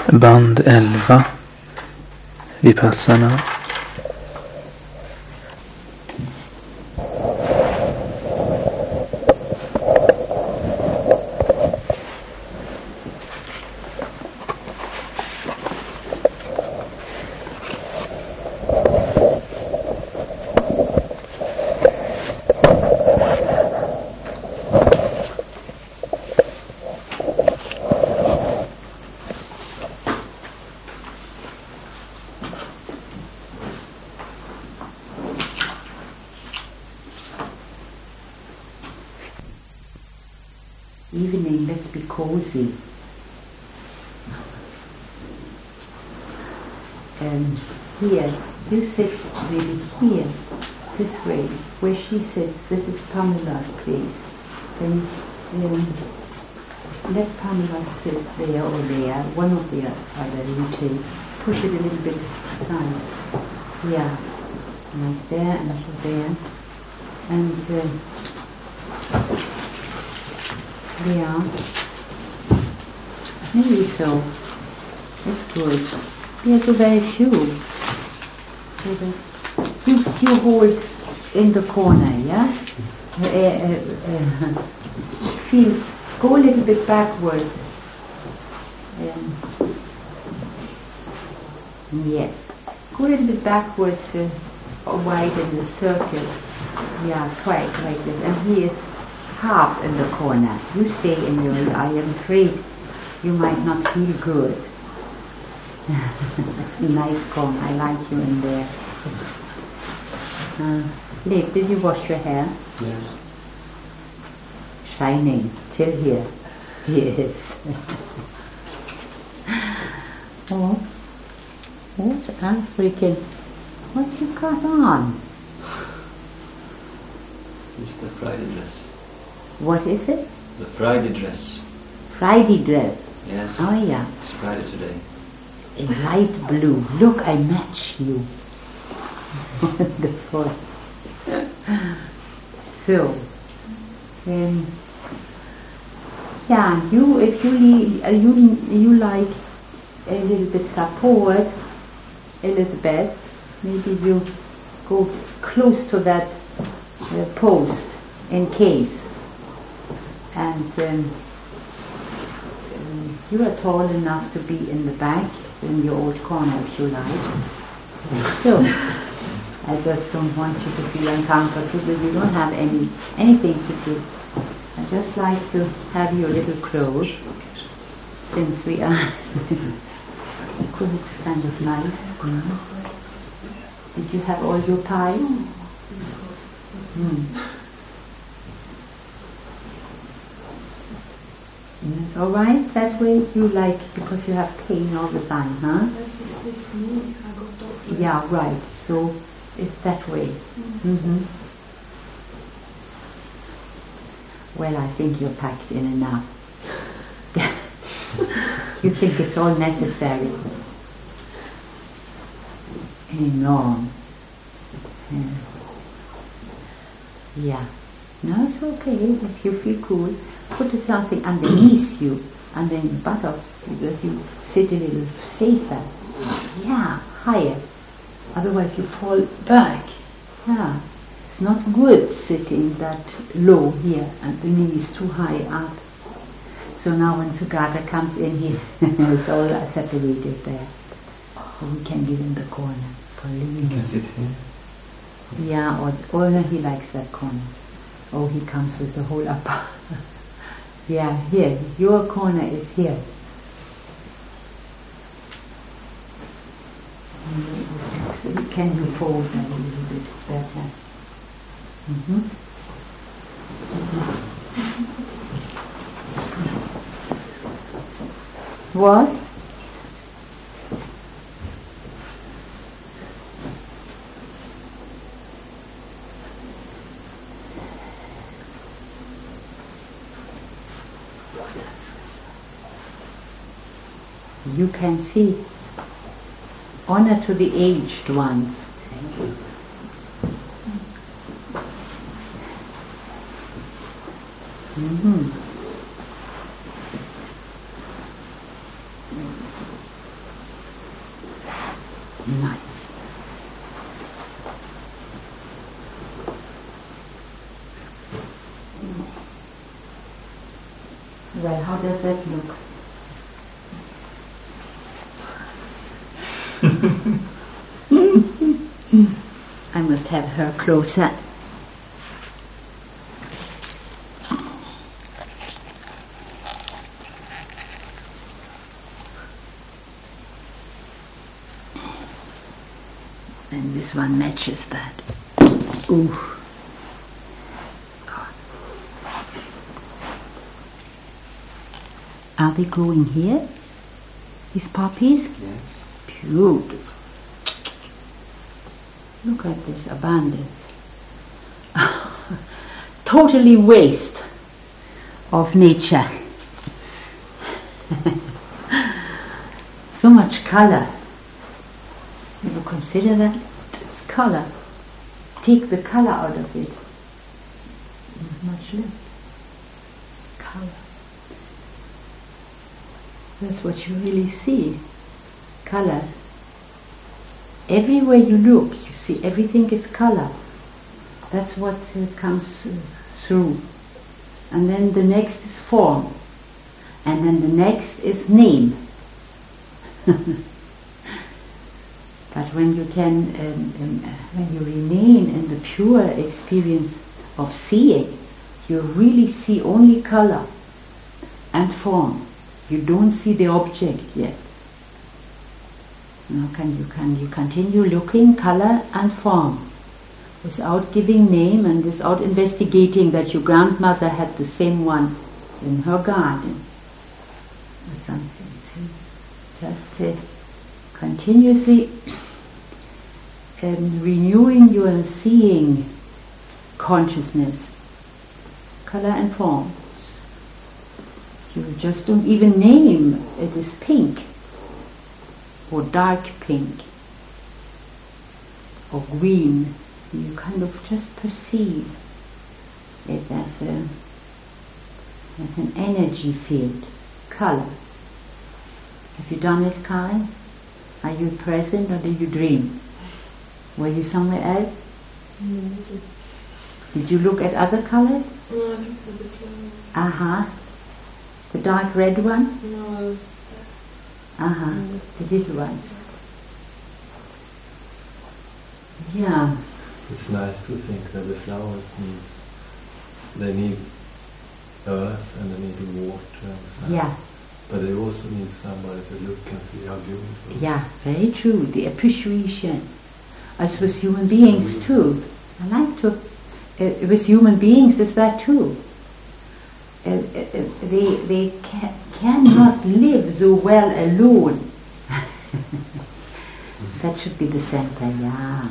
Band 11, Vipassana. Evening, let's be cozy. Here, you sit really here, this way, where she sits. This is Pamela's place. Then let Pamela sit there or there, one of the other. You take, push it a little bit aside. Yeah, like there and there. And yeah, maybe so. That's good. There are so very few. You hold in the corner, yeah? Feel, go a little bit backwards. Yes. Go a little bit backwards, widen the circle. Yeah, try it like this. And he is half in the corner. You stay in your, I am afraid you might not feel good. It's a nice corner. I like you in there. Liv, did you wash your hair? Yes. Shining till here. Yes. Oh, what African? What you got on? It's the Friday dress. What is it? The Friday dress. Friday dress. Yes. Oh yeah. It's Friday today. In light blue. Look, I match you. Wonderful. So, yeah, you, if you like a little bit support, Elizabeth, maybe you go close to that post in case. And you are tall enough to be in the back, in your old corner if you like. So, I just don't want you to feel uncomfortable. You don't have anything to do. I just like to have you a little close, since we are good, it's kind of nice. Mm-hmm. Did you have all your pies? Yes, all right, that way you like, because you have pain all the time, huh? Yeah, right, so it's that way. Mm-hmm. Well, I think you're packed in enough. You think it's all necessary. Enormous. Yeah. No, it's okay. If you feel cool, put something underneath you, and then buttocks, that you sit a little safer. Yeah, higher. Otherwise you fall back. Yeah. It's not good sitting that low here, and the knees too high up. So now when Sugata comes in here, it's all separated there. So we can give him the corner for living. You can sit here. Yeah, or he likes that corner. Oh, he comes with the whole upper. Yeah, here. Your corner is here. So can you fold that a little bit better? Mm-hmm. What? You can see. Honor to the aged ones. Thank you. Mm-hmm. Well, how does that look? I must have her closer. And this one matches that. Ooh. Are they growing here? These poppies? Yes. Beautiful. Look at this abundance. Totally waste of nature. So much color. You ever consider that? It's color. Take the color out of it. Not much left. Color. That's what you really see. Color. Everywhere you look, you see everything is color. That's what comes through. And then the next is form. And then the next is name. But when you can, when you remain in the pure experience of seeing, you really see only color and form. You don't see the object yet. Now you continue looking color and form without giving name and without investigating that your grandmother had the same one in her garden or something. See? Just continuously renewing your seeing consciousness, color and form. You just don't even name it is pink or dark pink or green. You kind of just perceive it as an energy field, color. Have you done it, Karen? Are you present or did you dream? Were you somewhere else? No, did you look at other colors? I looked at the clouds. Uh-huh. The dark red one? No, I was Uh-huh. The little ones. Yeah. It's nice to think that the flowers they need earth and they need water and sun. Yeah. But they also need somebody to look and see how beautiful. Yeah, very true. The appreciation. As with human beings too. I like to. With human beings, is that too? They cannot live so well alone. That should be the center. Yeah.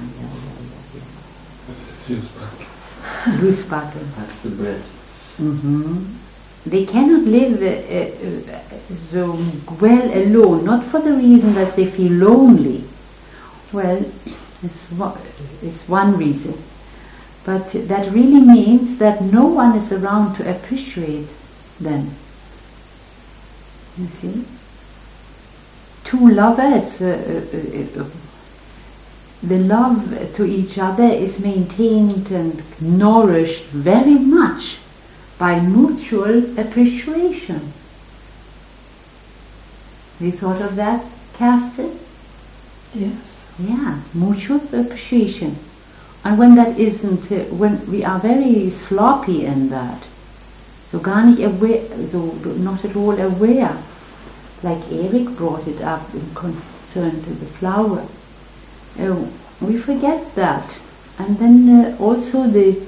It's Ljusbacken. Ljusbacken. That's the bread. Mm-hmm. They cannot live so well alone, not for the reason that they feel lonely. Well, it's one reason. But that really means that no one is around to appreciate them. You see? Two lovers, the love to each other is maintained and nourished very much by mutual appreciation. Have you thought of that, Kerstin? Yes. Yeah, mutual appreciation. And when that isn't, when we are very sloppy in that, so gar nicht aware, so not at all aware, like Eric brought it up in concern to the flower, we forget that, and then also the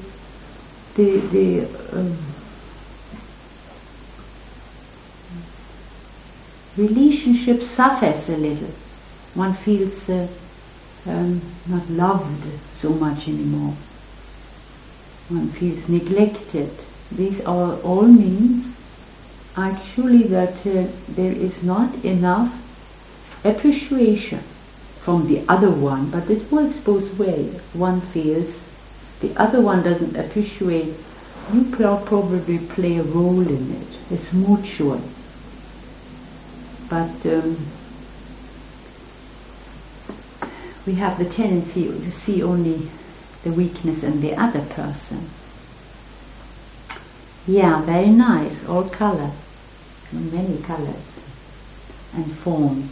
relationship suffers a little. One feels not loved so much anymore. One feels neglected. These are all means actually that there is not enough appreciation from the other one, but it works both ways. One feels the other one doesn't appreciate. You probably play a role in it. It's mutual. But we have the tendency to see only the weakness in the other person. Yeah, very nice, all color. many colors and forms.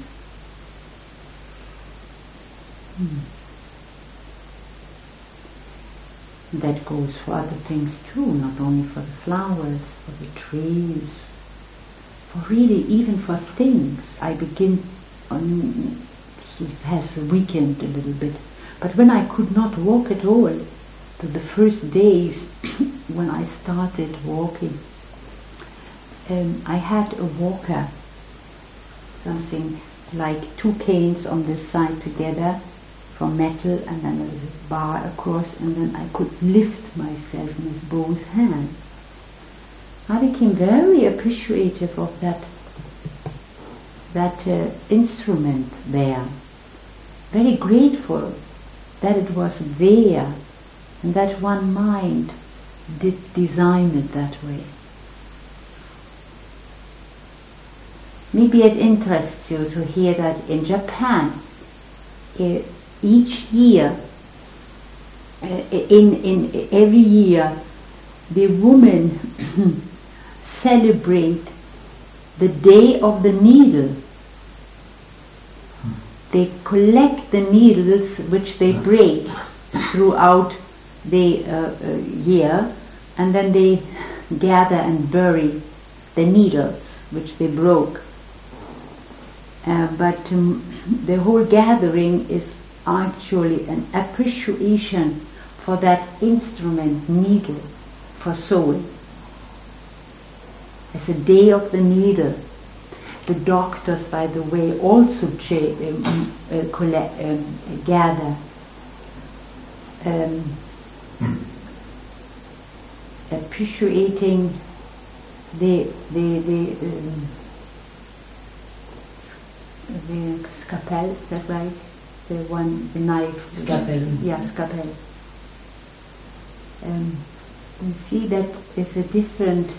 That goes for other things too, not only for the flowers, for the trees, for really even for things. I begin on, he has weakened a little bit, but when I could not walk at all, to the first days when I started walking, I had a walker, something like two canes on this side together from metal, and then there was a bar across, and then I could lift myself in both hands. I became very appreciative of that instrument there, very grateful that it was there, and that one mind did design it that way. Maybe it interests you to hear that in Japan, each year, in every year, the women celebrate the Day of the Needle. They collect the needles which they break throughout the year, and then they gather and bury the needles which they broke. But the whole gathering is actually an appreciation for that instrument, needle, for soul. It's a Day of the Needle. The doctors, by the way, also gather appreciating the scalpel, is that right? The knife. Scalpel. Yeah, scalpel. You see that it's a different,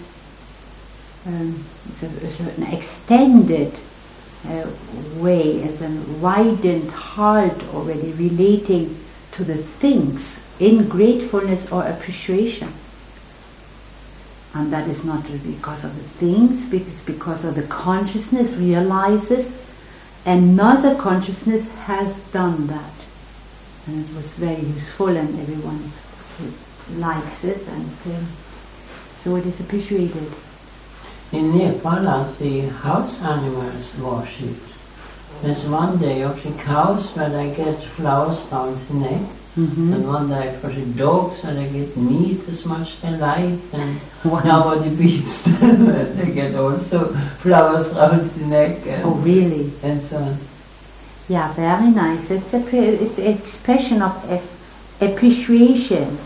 it's an extended way, as a widened heart already relating to the things in gratefulness or appreciation. And that is not because of the things, it's because of the consciousness realizes another consciousness has done that. And it was very useful, and everyone likes it, and so it is appreciated. In Nepal, are the house animals worshipped. There's one day of the cows where they get flowers round the neck, and one day for the dogs where they get meat as much as they like, and nobody beats them. They get also flowers round the neck. Oh, really? And so on. Yeah, very nice. It's an expression of appreciation.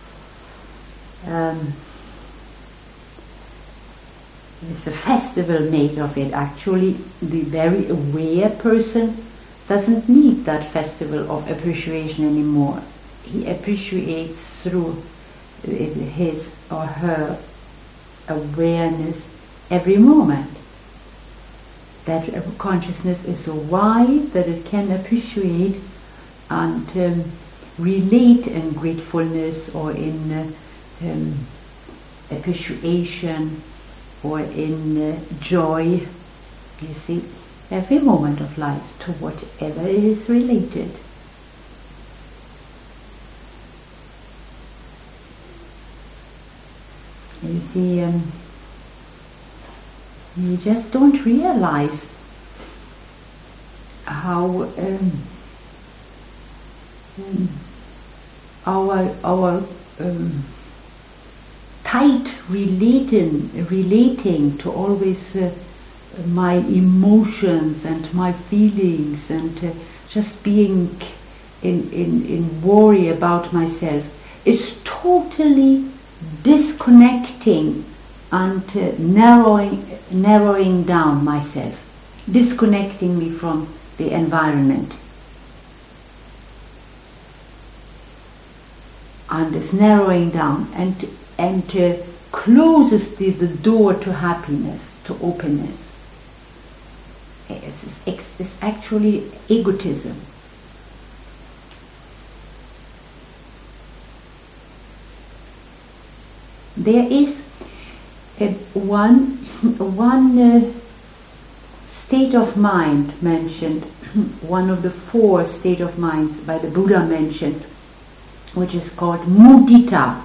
It's a festival made of it. Actually, the very aware person doesn't need that festival of appreciation anymore. He appreciates through his or her awareness every moment. That consciousness is so wide that it can appreciate and relate in gratefulness or in appreciation or in joy, you see, every moment of life to whatever is related. You see, you just don't realize how our tight relating to always my emotions and my feelings, and just being in worry about myself is totally disconnecting and narrowing down myself, disconnecting me from the environment. And it's narrowing down and closes the door to happiness, to openness. It's actually egotism. There is one one state of mind mentioned, one of the 4 state of minds by the Buddha mentioned, which is called mudita,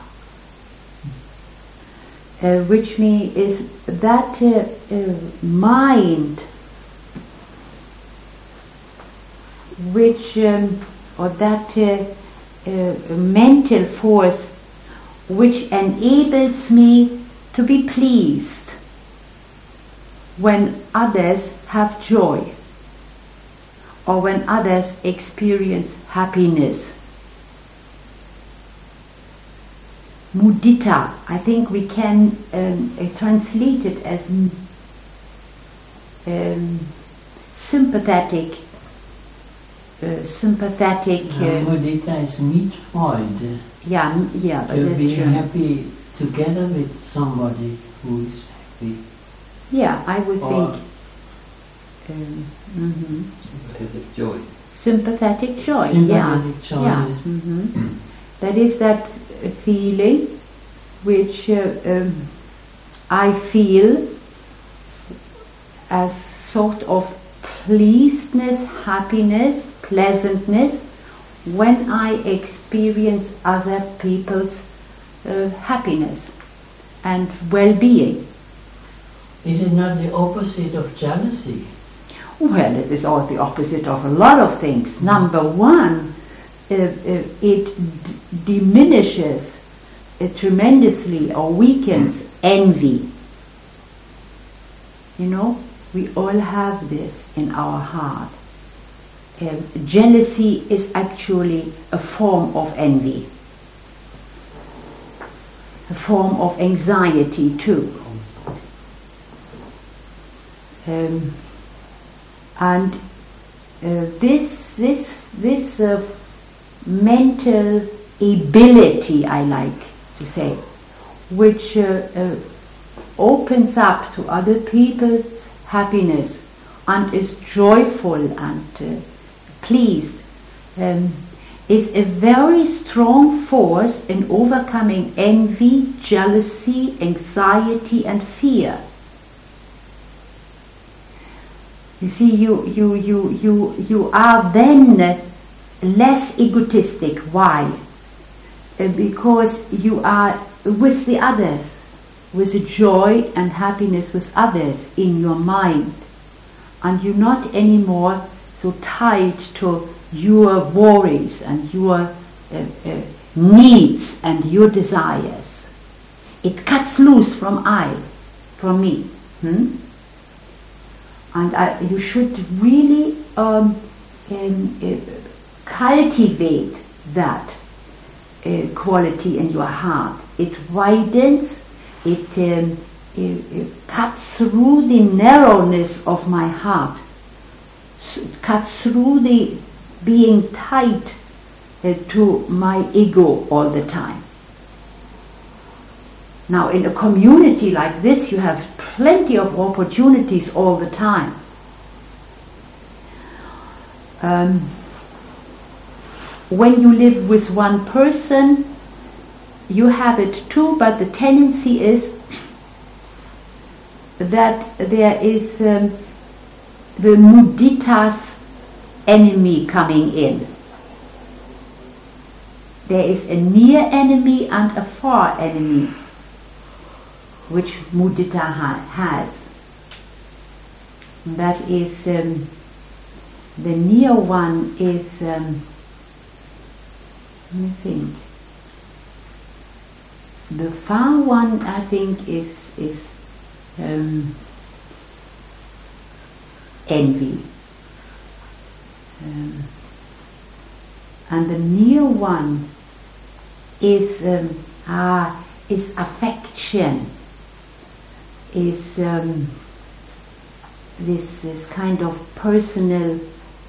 which means is that mind which or that mental force which enables me to be pleased when others have joy or when others experience happiness. Mudita, I think we can translate it as sympathetic. Mudita is Mitfreude. Yeah, To be that's true. happy together with somebody who is happy. Yeah, I would Or- think. Sympathetic joy. Sympathetic joy. Sympathetic joy, Yeah. yes. That is that feeling which I feel as sort of pleasedness, happiness, pleasantness when I experience other people's happiness and well-being. Is it not the opposite of jealousy? Well, it is all the opposite of a lot of things. Number one, it diminishes tremendously or weakens envy. You know, we all have this in our heart. Jealousy is actually a form of envy, a form of anxiety too. And this mental ability, I like to say, which opens up to other people's happiness and is joyful and pleased, is a very strong force in overcoming envy, jealousy, anxiety and fear. You see, you are then less egotistic. Why? Because you are with the others, with the joy and happiness with others in your mind, and you're not anymore so tied to your worries and your needs and your desires. It cuts loose from me. And you should really cultivate that quality in your heart. It widens, it cuts through the narrowness of my heart, it cuts through the being tied to my ego all the time. Now, in a community like this, you have plenty of opportunities all the time. When you live with one person, you have it too, but the tendency is that there is the mudita's enemy coming in. There is a near enemy and a far enemy, which mudita has. And that is the near one is let me think. The far one, I think, is envy, and the near one is affection. Is this kind of personal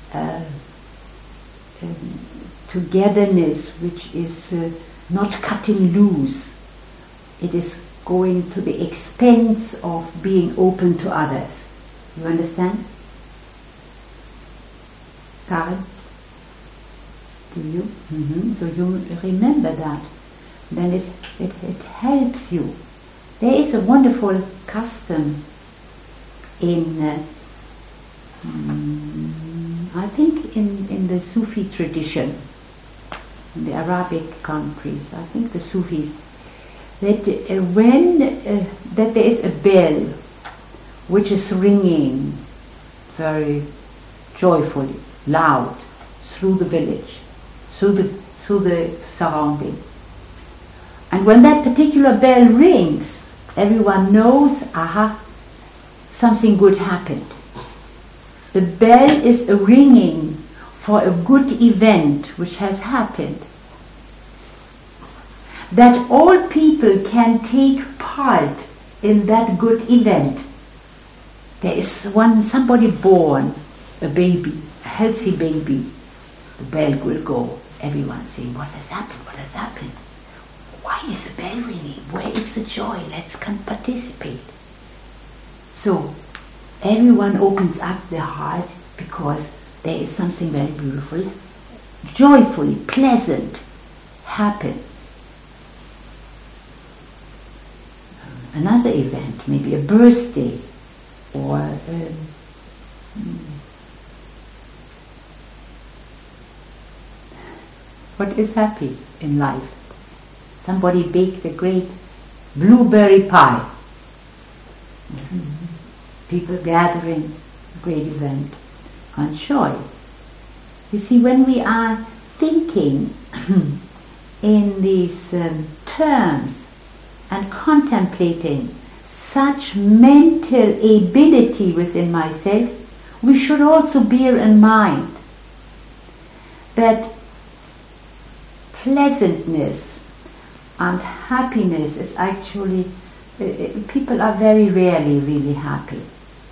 togetherness, which is not cutting loose. It is going to the expense of being open to others. You understand? Karen? Do you? So you remember that. Then it helps you. There is a wonderful custom in I think in the Sufi tradition, in the Arabic countries, I think the Sufis, that that there is a bell which is ringing very joyfully, loud, through the village, through the surrounding. And when that particular bell rings, everyone knows, aha, something good happened. The bell is a ringing for a good event which has happened. That all people can take part in that good event. There is somebody born, a baby, a healthy baby. The bell will go. Everyone saying, what has happened? What has happened? Why is the bell ringing? Where is the joy? Let's participate. So everyone opens up their heart because there is something very beautiful, joyfully, pleasant happen. Another event, maybe a birthday or what is happy in life? Somebody baked a great blueberry pie. People gathering, great event, and joy. You see, when we are thinking in these terms and contemplating such mental ability within myself, we should also bear in mind that pleasantness and happiness is actually, people are very rarely really happy.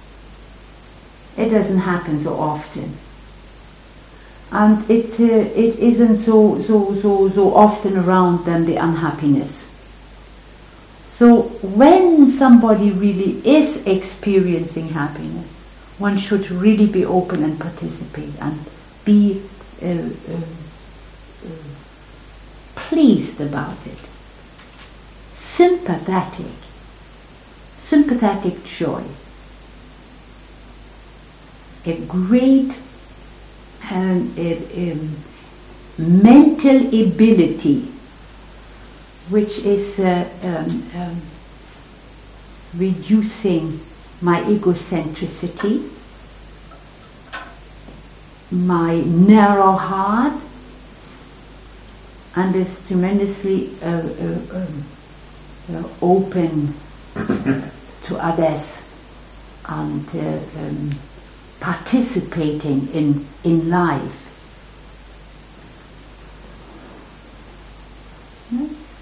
It doesn't happen so often, and it isn't so often around them, the unhappiness. So when somebody really is experiencing happiness, one should really be open and participate and be pleased about it, sympathetic joy. A great mental ability which is reducing my egocentricity, my narrow heart, and is tremendously open to others and participating in life. That's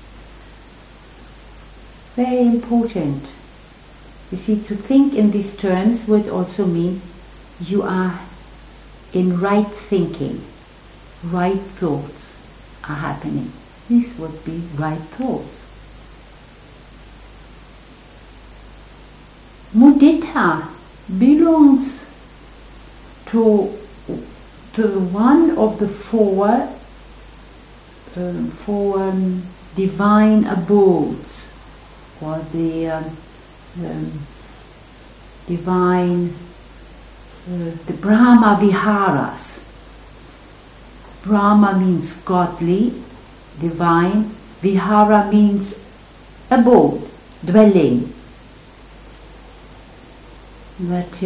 very important. You see, to think in these terms would also mean you are in right thinking, right thoughts are happening. These would be right thoughts. Mudita belongs to one of the four divine abodes, or the divine, the Brahma Viharas. Brahma means godly, divine. Vihara means abode, dwelling. That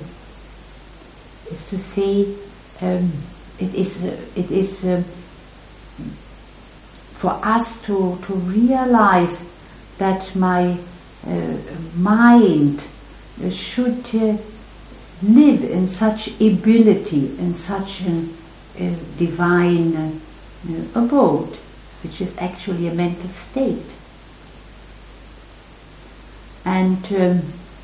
is to say, it is for us to realize that my mind should live in such ability, in such a divine abode, which is actually a mental state. And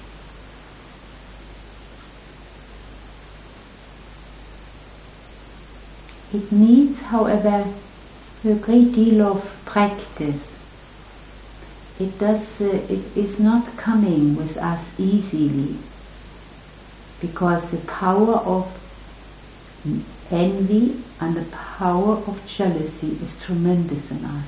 it needs, however, a great deal of practice. It is not coming with us easily, because the power of envy and the power of jealousy is tremendous in us.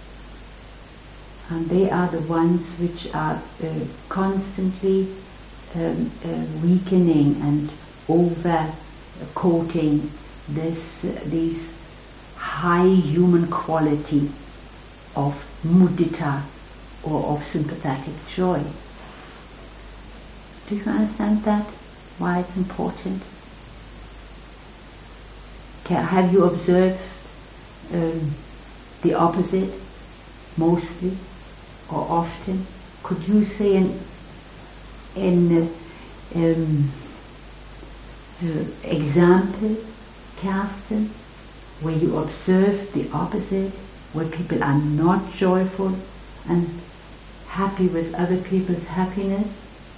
And they are the ones which are constantly weakening and over coating these high human quality of mudita or of sympathetic joy. Do you understand that? Why it's important? Have you observed the opposite mostly or often? Could you say an example, Kerstin, where you observed the opposite, where people are not joyful and happy with other people's happiness?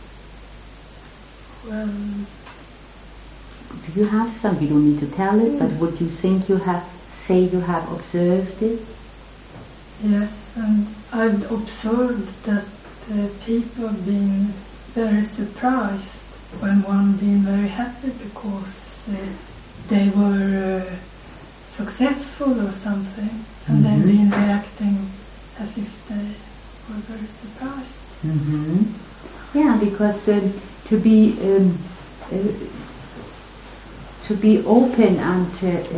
Well, do you have some? You don't need to tell it, but would you think you have observed it? yes, and I've observed that people being very surprised when one being very happy because they were successful or something, and they've been reacting as if they were very surprised. Mm-hmm. Yeah, because to be open and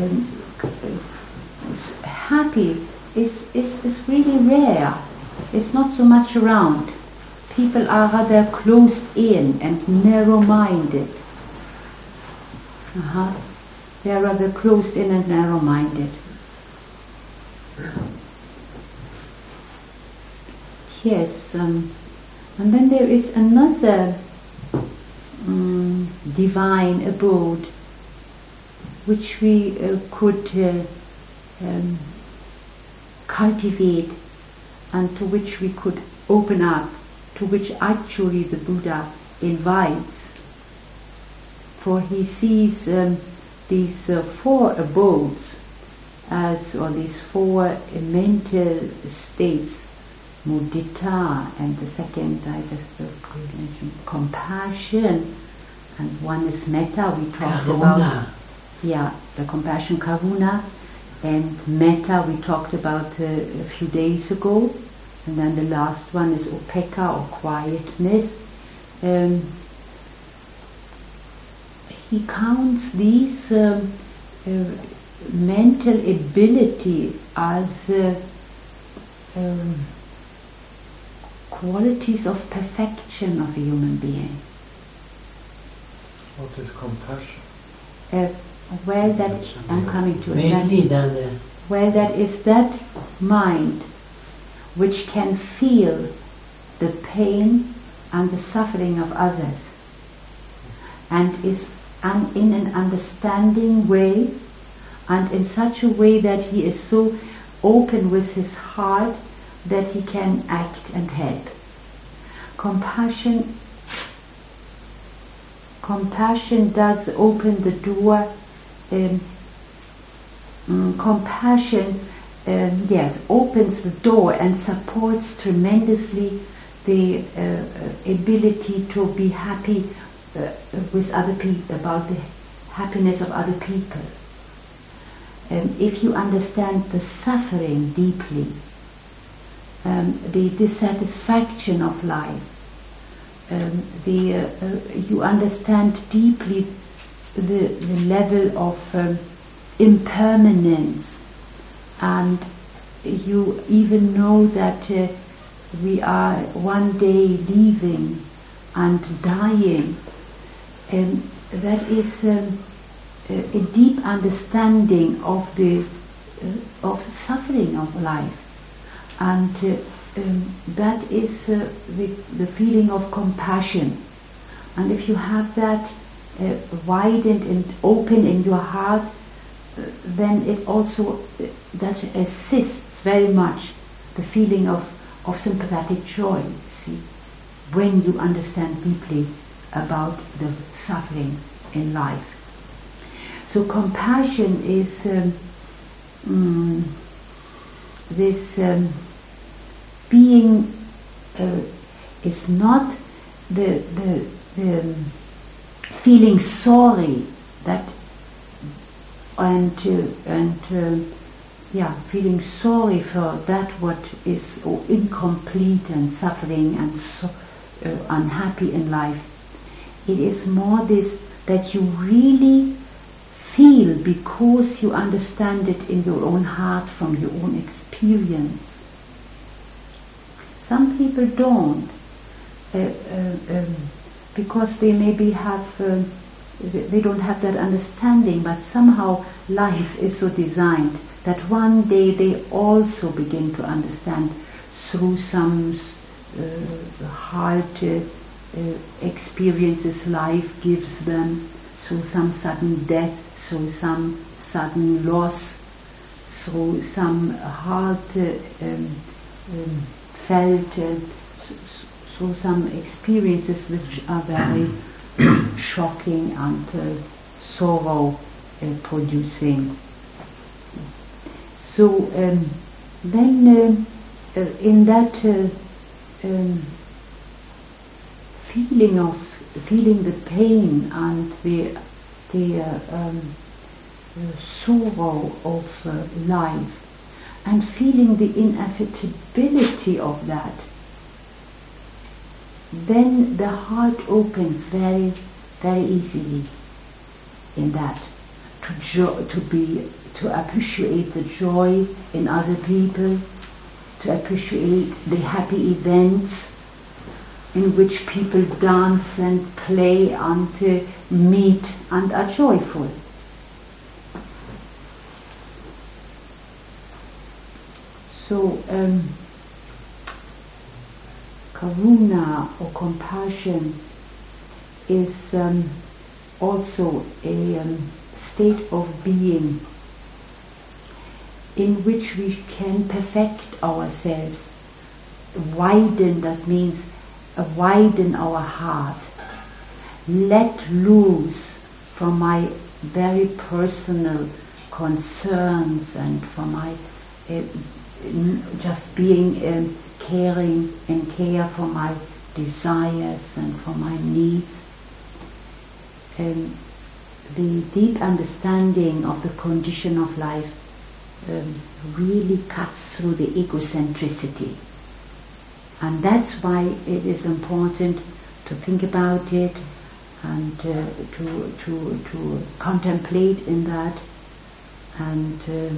happy is really rare. It's not so much around. People are rather closed in and narrow-minded. They are rather closed in and narrow-minded. Yes, and then there is another divine abode which we could cultivate and to which we could open up, to which actually the Buddha invites. For he sees these four abodes or these four mental states, mudita, and the second I just mentioned compassion, and one is metta. We talked about the compassion, karuna, and metta we talked about a few days ago, and then the last one is upekkha or quietness. He counts these mental ability as qualities of perfection of a human being. What is compassion? Well, that I'm coming to it. Well, that is that mind which can feel the pain and the suffering of others, and is in an understanding way, and in such a way that he is so open with his heart that he can act and help. Compassion does open the door. Compassion, opens the door and supports tremendously the ability to be happy with other people, about the happiness of other people. If you understand the suffering deeply, the dissatisfaction of life, you understand deeply the level of impermanence, and you even know that we are one day leaving and dying. That is a deep understanding of the suffering of life, and that is the feeling of compassion. And if you have that widened and open in your heart, then it also that assists very much the feeling of sympathetic joy. See, when you understand deeply about the suffering in life. So compassion is this being is not the feeling sorry that feeling sorry for that what is incomplete and suffering and so unhappy in life. It is more this that you really feel because you understand it in your own heart from your own experience. Some people don't, because they maybe they don't have that understanding, but somehow life is so designed that one day they also begin to understand through some hard experiences life gives them, through some sudden death, through some sudden loss, through some hard felt, through some experiences which are very shocking and sorrow producing. So then in that feeling the pain and the sorrow of life, and feeling the inevitability of that, then the heart opens very, very easily in that, to appreciate the joy in other people, to appreciate the happy events in which people dance and play and meet and are joyful. So karuna or compassion is also a state of being in which we can perfect ourselves, widen, that means widen our heart, let loose from my very personal concerns and from my just being caring and care for my desires and for my needs. The deep understanding of the condition of life really cuts through the egocentricity, and that's why it is important to think about it and to contemplate in that and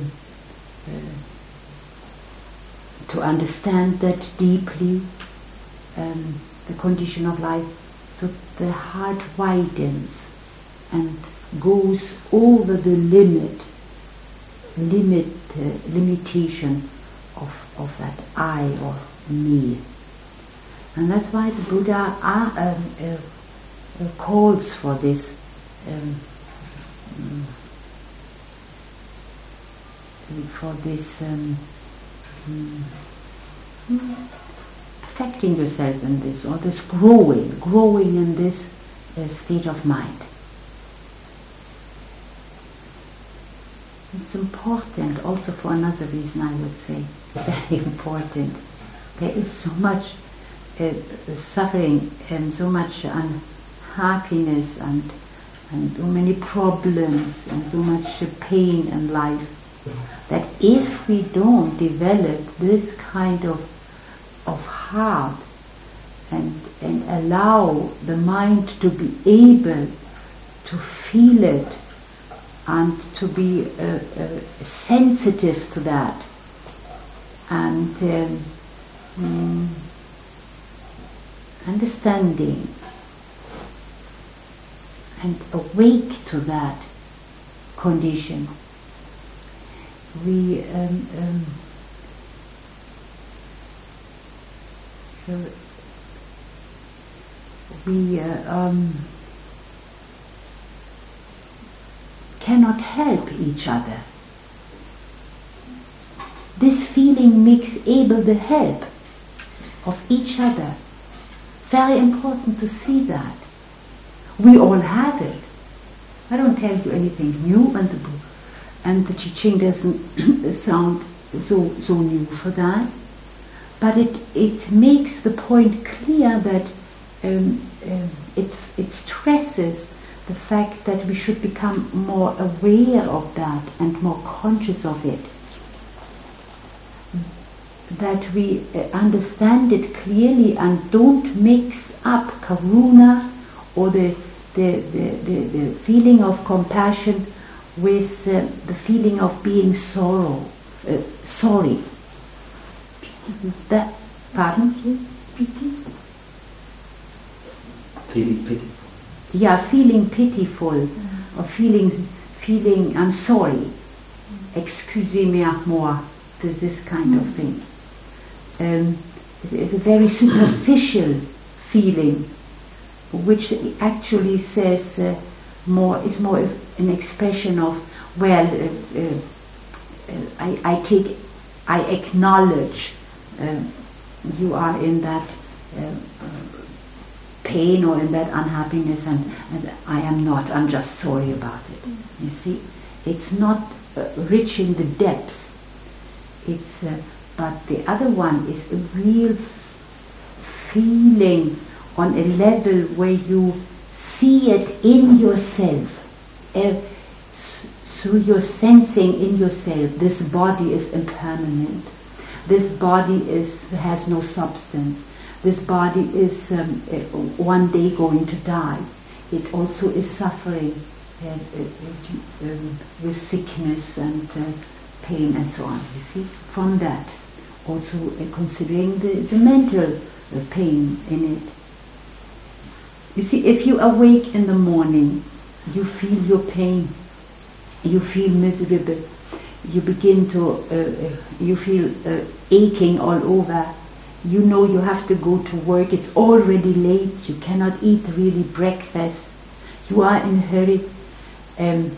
to understand that deeply, the condition of life, so the heart widens and goes over the limitation of that I or me. And that's why the Buddha calls for this affecting yourself in this, or this growing in this state of mind. It's important also for another reason, I would say, very important. There is so much suffering and so much unhappiness and so many problems and so much pain in life, that if we don't develop this kind of heart and allow the mind to be able to feel it and to be sensitive to that and understanding and awake to that condition, we cannot help each other. This feeling makes able the help of each other. Very important to see that. We all have it. I don't tell you anything new, and the teaching doesn't sound so new for that. But it makes the point clear that it stresses the fact that we should become more aware of that and more conscious of it. That we understand it clearly and don't mix up karuna or the feeling of compassion with the feeling of being sorry. That, pardon? Pity? Feeling pitiful. Yeah, feeling pitiful, or feeling I'm sorry. Excusez-moi, this kind of thing. It's a very superficial feeling, which actually says is more an expression of, well, I acknowledge you are in that pain or in that unhappiness, and I am not. I'm just sorry about it. You see, it's not rich in the depths. It's but the other one is a real feeling on a level where you see it in yourself, through your sensing in yourself. This body is impermanent. This body has no substance. This body is one day going to die. It also is suffering with sickness and pain and so on. You see, from that, also considering the mental pain in it. You see, if you awake in the morning, you feel your pain, you feel miserable, you begin to, you feel aching all over, you know you have to go to work, it's already late, you cannot eat really breakfast, you are in a hurry, and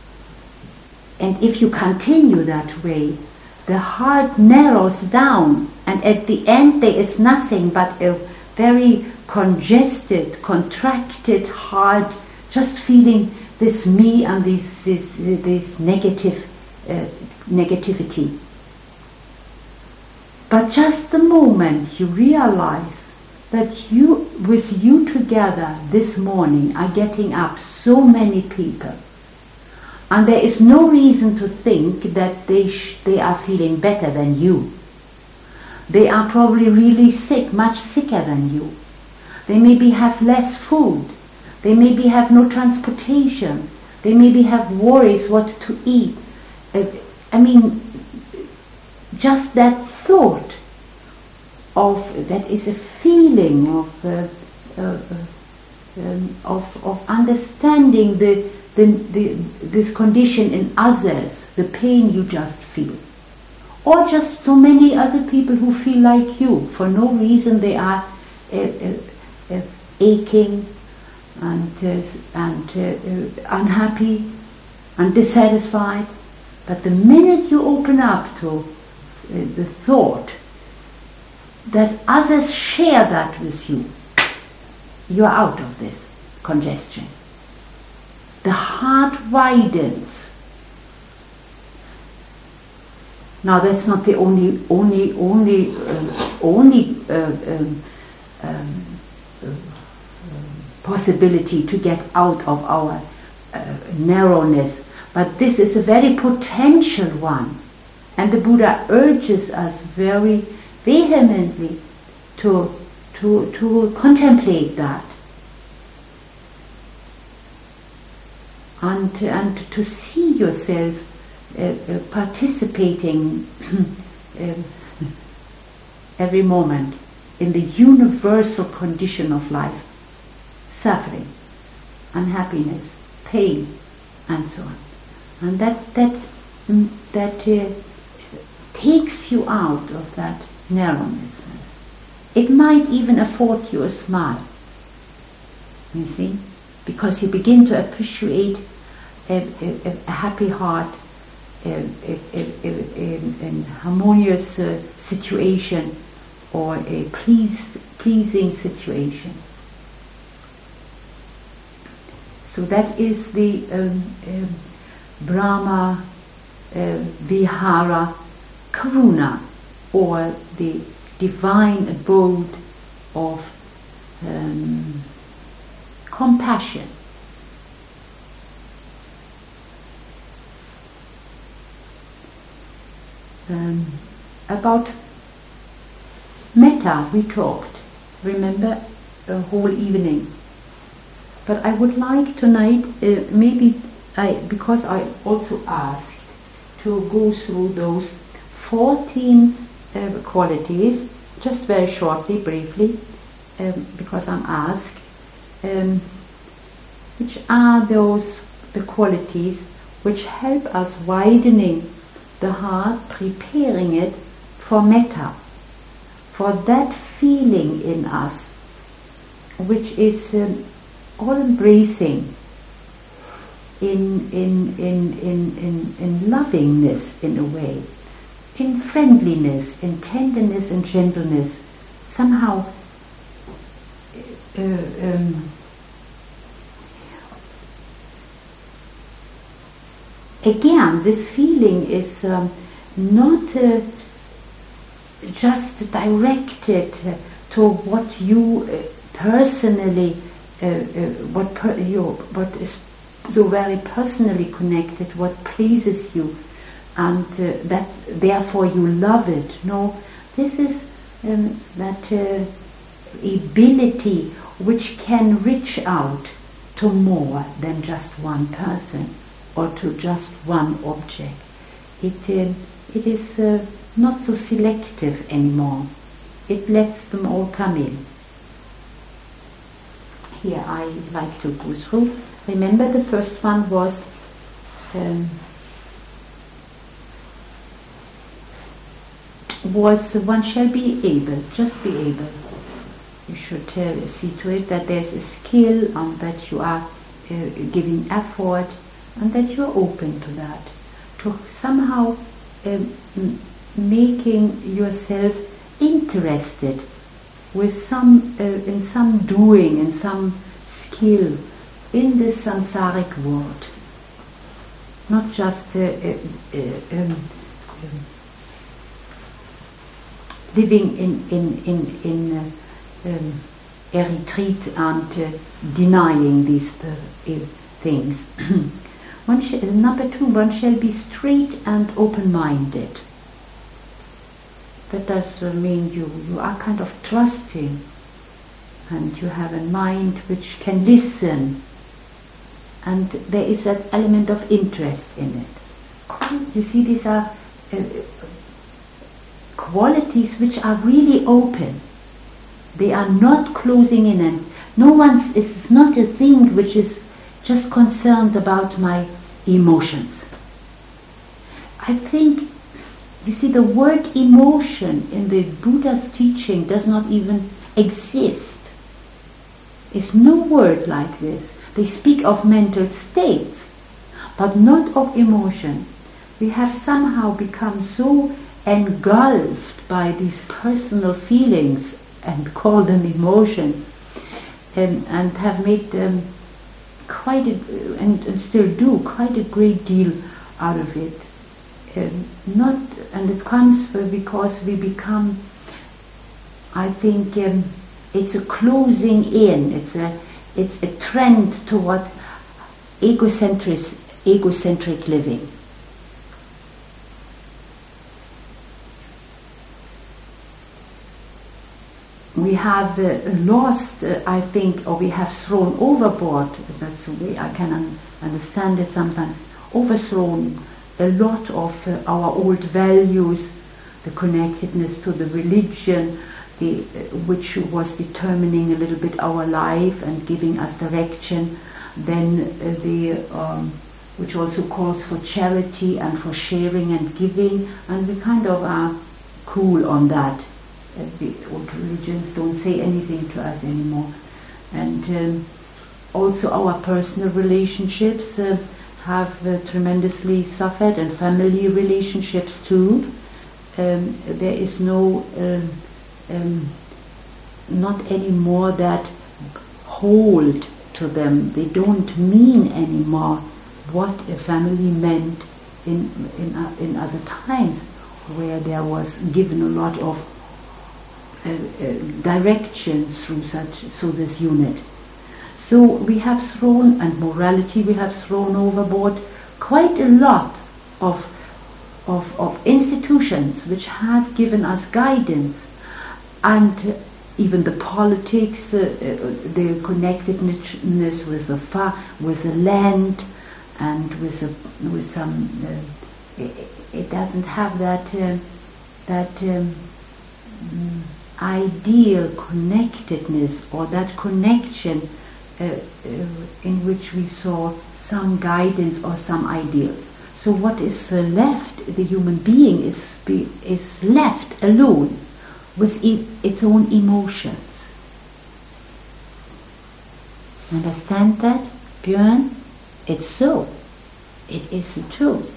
if you continue that way, the heart narrows down, and at the end there is nothing but a very congested, contracted heart, just feeling this me and this negativity. But just the moment you realize that with you together this morning are getting up so many people, and there is no reason to think that they are feeling better than you. They are probably really sick, much sicker than you. They maybe have less food. They maybe have no transportation. They maybe have worries what to eat. Just that thought that is a feeling of understanding this condition in others, the pain you just feel. Or just so many other people who feel like you. For no reason they are aching and unhappy and dissatisfied. But the minute you open up to the thought that others share that with you, you are out of this congestion. The heart widens. Now that's not the only possibility to get out of our narrowness, but this is a very potential one, and the Buddha urges us very vehemently to contemplate that and to see yourself participating every moment in the universal condition of life, suffering, unhappiness, pain, and so on, and that takes you out of that narrowness. It might even afford you a smile, you see, because you begin to appreciate a happy heart, a harmonious situation, or a pleasing situation. So that is the Brahma Vihara Karuna, or the divine abode of compassion. About metta we talked, remember, a whole evening. But I would like tonight, because I also asked to go through those 14 qualities, just very shortly, briefly, because I'm asked, which are the qualities which help us widening the heart, preparing it for metta, for that feeling in us, which is all-embracing in lovingness in a way, in friendliness, in tenderness and gentleness, somehow again, this feeling is not just directed to what you personally, what is so very personally connected, what pleases you, and that therefore you love it. No, this is that ability which can reach out to more than just one person or to just one object. It is not so selective anymore. It lets them all come in. Here I like to go through. Remember, the first one was one shall be able, just be able. You should see to it that there's a skill and that you are giving effort and that you are open to that, to somehow making yourself interested with in some doing, in some skill in this samsaric world, not just living in a retreat and denying these things. Number 2, one shall be straight and open-minded. That does mean you are kind of trusting, and you have a mind which can listen, and there is that element of interest in it. You see, these are qualities which are really open. They are not closing in, and it's not a thing which is just concerned about my emotions. I think, you see, the word emotion in the Buddha's teaching does not even exist. There's no word like this. They speak of mental states, but not of emotion. We have somehow become so engulfed by these personal feelings and call them emotions, and have made them and still do quite a great deal out of it. And it comes because we become, I think, it's a closing in. It's a trend toward egocentric living. We have lost, I think, or we have thrown overboard, that's the way I can understand it sometimes, overthrown a lot of our old values, the connectedness to the religion, which was determining a little bit our life and giving us direction, then which also calls for charity and for sharing and giving, and we kind of are cool on that. The old religions don't say anything to us anymore. And also our personal relationships have tremendously suffered, and family relationships too. There is no not anymore that hold to them. They don't mean anymore what a family meant in other times, where there was given a lot of direction through this unit. So we have thrown, and morality we have thrown overboard quite a lot of institutions which had given us guidance, and even the politics, the connectedness with with the land, and with some. It doesn't have that ideal connectedness, or that connection in which we saw some guidance or some ideal. So what is left? The human being is left alone with its own emotions. Understand that, Björn? It's so. It is the truth.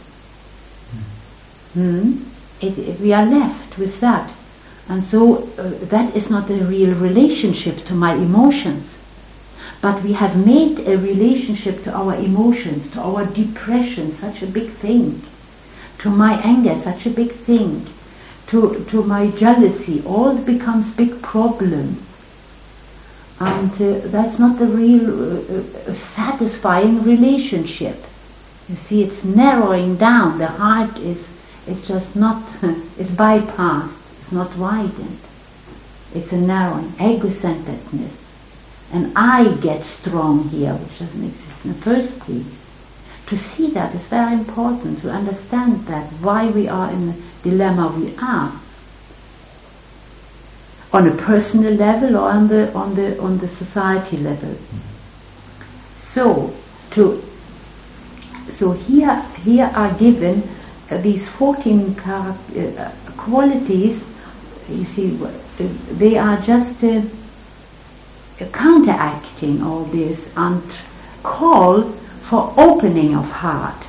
We are left with that. And so that is not a real relationship to my emotions. But we have made a relationship to our emotions, to our depression, such a big thing. To my anger, such a big thing. To my jealousy, all becomes big problem. And that's not the real satisfying relationship. You see, it's narrowing down. The heart is just not, it's bypassed, it's not widened. It's a narrowing, ego-centeredness. And I get strong here, which doesn't exist in the first place. To see that is very important, to understand that, why we are in the dilemma we are. On a personal level or on the society level. So here are given these 14 qualities. You see, they are just counteracting all this and call for opening of heart,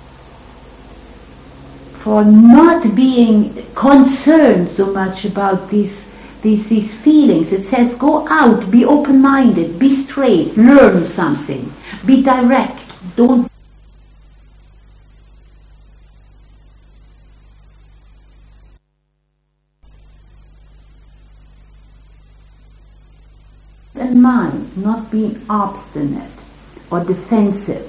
for not being concerned so much about these feelings. It says, go out, be open-minded, be straight, learn something, be direct, don't and mind, not being obstinate or defensive.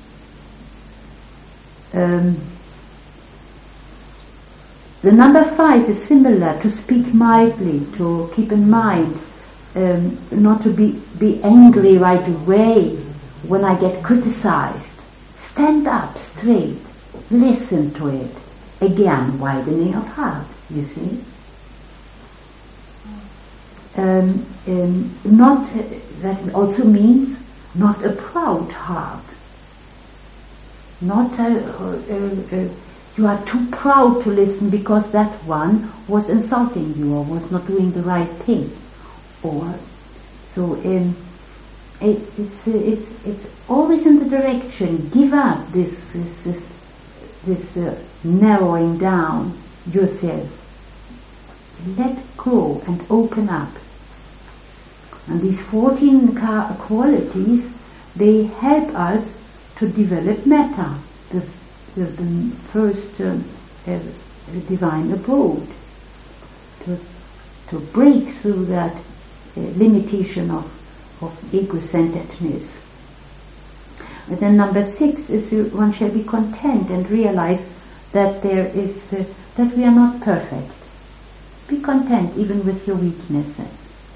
The number 5 is similar, to speak mildly, to keep in mind, not to be angry right away when I get criticized. Stand up straight, listen to it. Again, widening of heart, you see. Not that also means not a proud heart. Not you are too proud to listen because that one was insulting you or was not doing the right thing, or so. It's always in the direction. Give up this narrowing down yourself. Let go and open up. And these 14 qualities, they help us to develop metta, the first divine abode, to break through that limitation of ego-centeredness. And then number 6 is one shall be content and realize that that we are not perfect. Be content even with your weaknesses.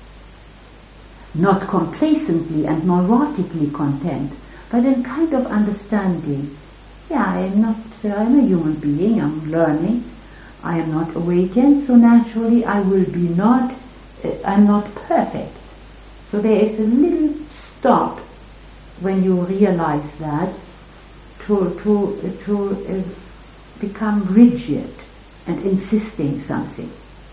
Not complacently and neurotically content, but in kind of understanding. Yeah, I'm a human being, I'm learning, I am not awakened, so naturally I'm not perfect. So there is a little stop when you realize that to become rigid and insisting something.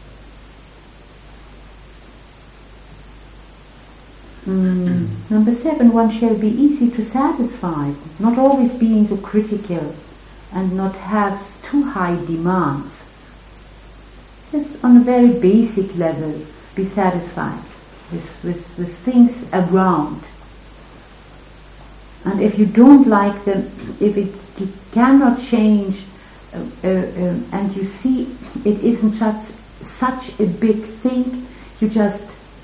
Number 7, one shall be easy to satisfy, not always being too critical and not have too high demands. Just on a very basic level, be satisfied with things around. And if you don't like them, if you cannot change, and you see it isn't such a big thing, you just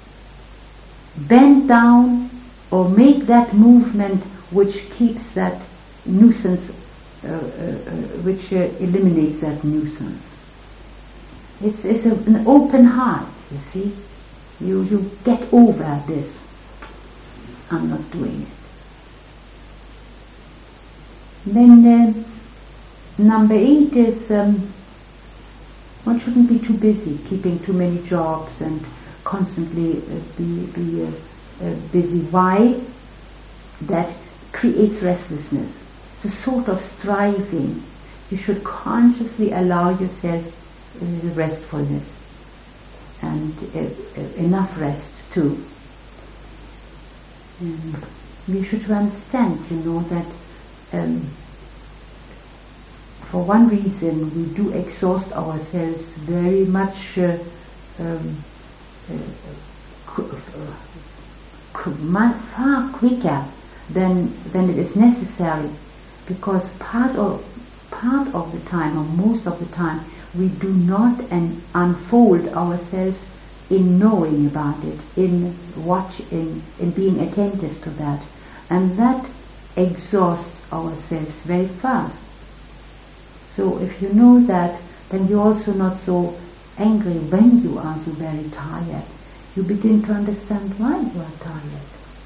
bend down or make that movement which keeps that nuisance, which eliminates that nuisance. It's an open heart, you see. You get over this. I'm not doing it. Then number 8 is one shouldn't be too busy, keeping too many jobs and constantly be busy. Why? That creates restlessness. It's a sort of striving. You should consciously allow yourself restfulness and enough rest too. We should understand, that for one reason we do exhaust ourselves very much far quicker than it is necessary, because part of the time, or most of the time, we do not unfold ourselves in knowing about it, in watching, in being attentive to that, and that exhausts ourselves very fast. So if you know that, then you're also not so angry when you are so very tired. You begin to understand why you are tired.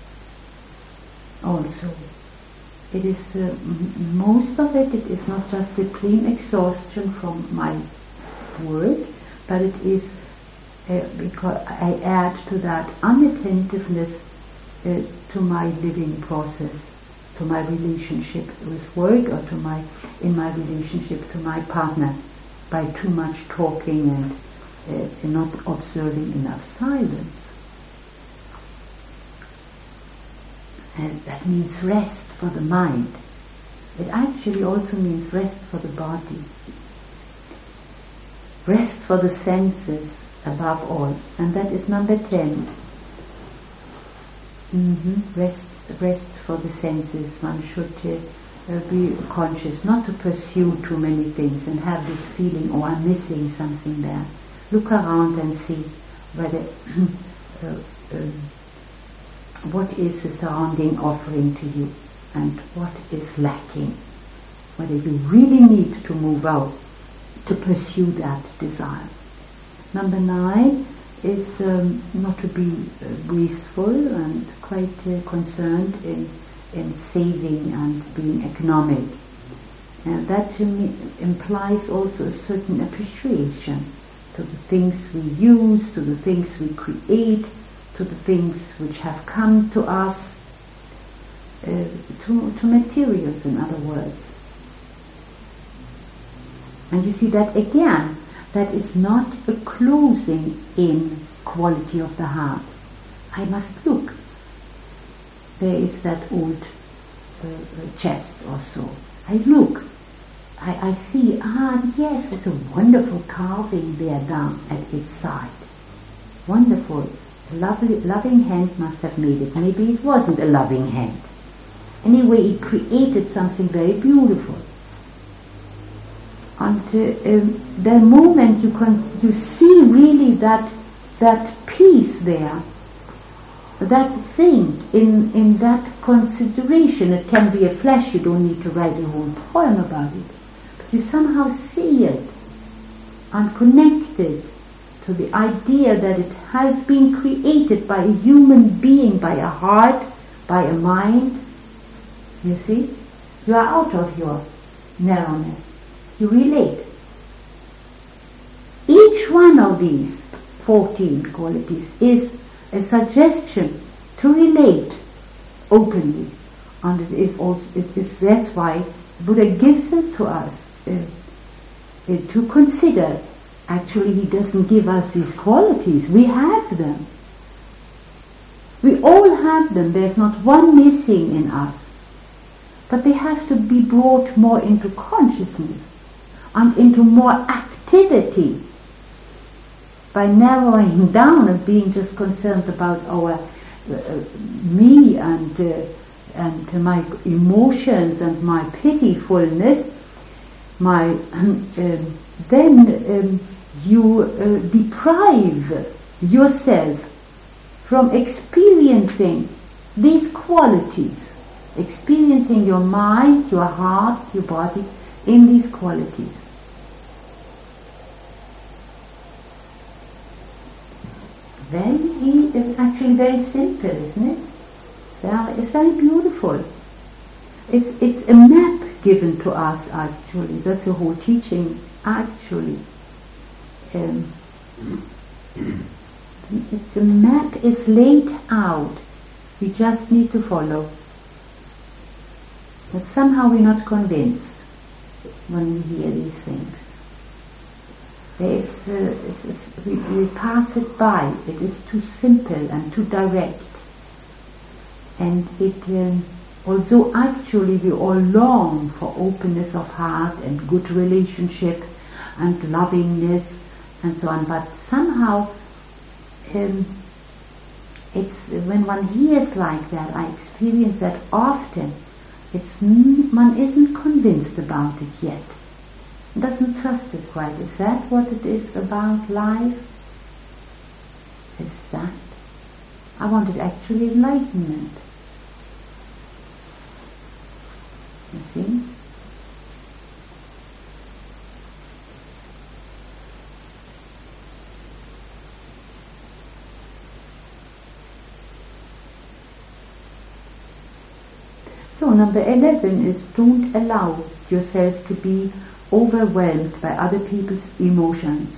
Also, it is most of it is not just the plain exhaustion from my work, but it is because I add to that unattentiveness to my living process, to my relationship with work, or in my relationship to my partner, by too much talking and not observing enough silence. And that means rest for the mind. It actually also means rest for the body. Rest for the senses above all. And that is number 10. Rest for the senses. One should be conscious not to pursue too many things and have this feeling, oh, I'm missing something there. Look around and see whether what is the surrounding offering to you and what is lacking, whether you really need to move out to pursue that desire. Number 9 is not to be wasteful and quite concerned in saving and being economic. And that to me implies also a certain appreciation to the things we use, to the things we create, to the things which have come to us, to materials, in other words. And you see that again, that is not a closing in quality of the heart. I must look. There is that old chest or so. I look. I see, yes, it's a wonderful carving there down at its side. Wonderful. A loving hand must have made it. Maybe it wasn't a loving hand. Anyway, it created something very beautiful. And the moment you see really that piece there, that thing in that consideration. It can be a flash. You don't need to write a whole poem about it, but you somehow see it and connect it to the idea that it has been created by a human being, by a heart, by a mind. You see, you are out of your narrowness. You relate. Each one of these 14 qualities is a suggestion to relate openly, and that's why Buddha gives it to us to consider. Actually, he doesn't give us these qualities. We have them. We all have them. There's not one missing in us. But they have to be brought more into consciousness and into more activity by narrowing down and being just concerned about our me and my emotions and my pitifulness. Then you deprive yourself from experiencing these qualities, experiencing your mind, your heart, your body in these qualities. Very actually very simple, isn't it? It's very beautiful. It's a map given to us, actually. That's the whole teaching, actually. The map is laid out. We just need to follow. But somehow we're not convinced when we hear these things. We pass it by. It is too simple and too direct. And although actually we all long for openness of heart and good relationship and lovingness and so on, but somehow it's when one hears like that, I experience that often. One isn't convinced about it yet. Doesn't trust it quite. Is that what it is about life? Is that? I wanted actually enlightenment. You see? So number 11 is don't allow yourself to be overwhelmed by other people's emotions.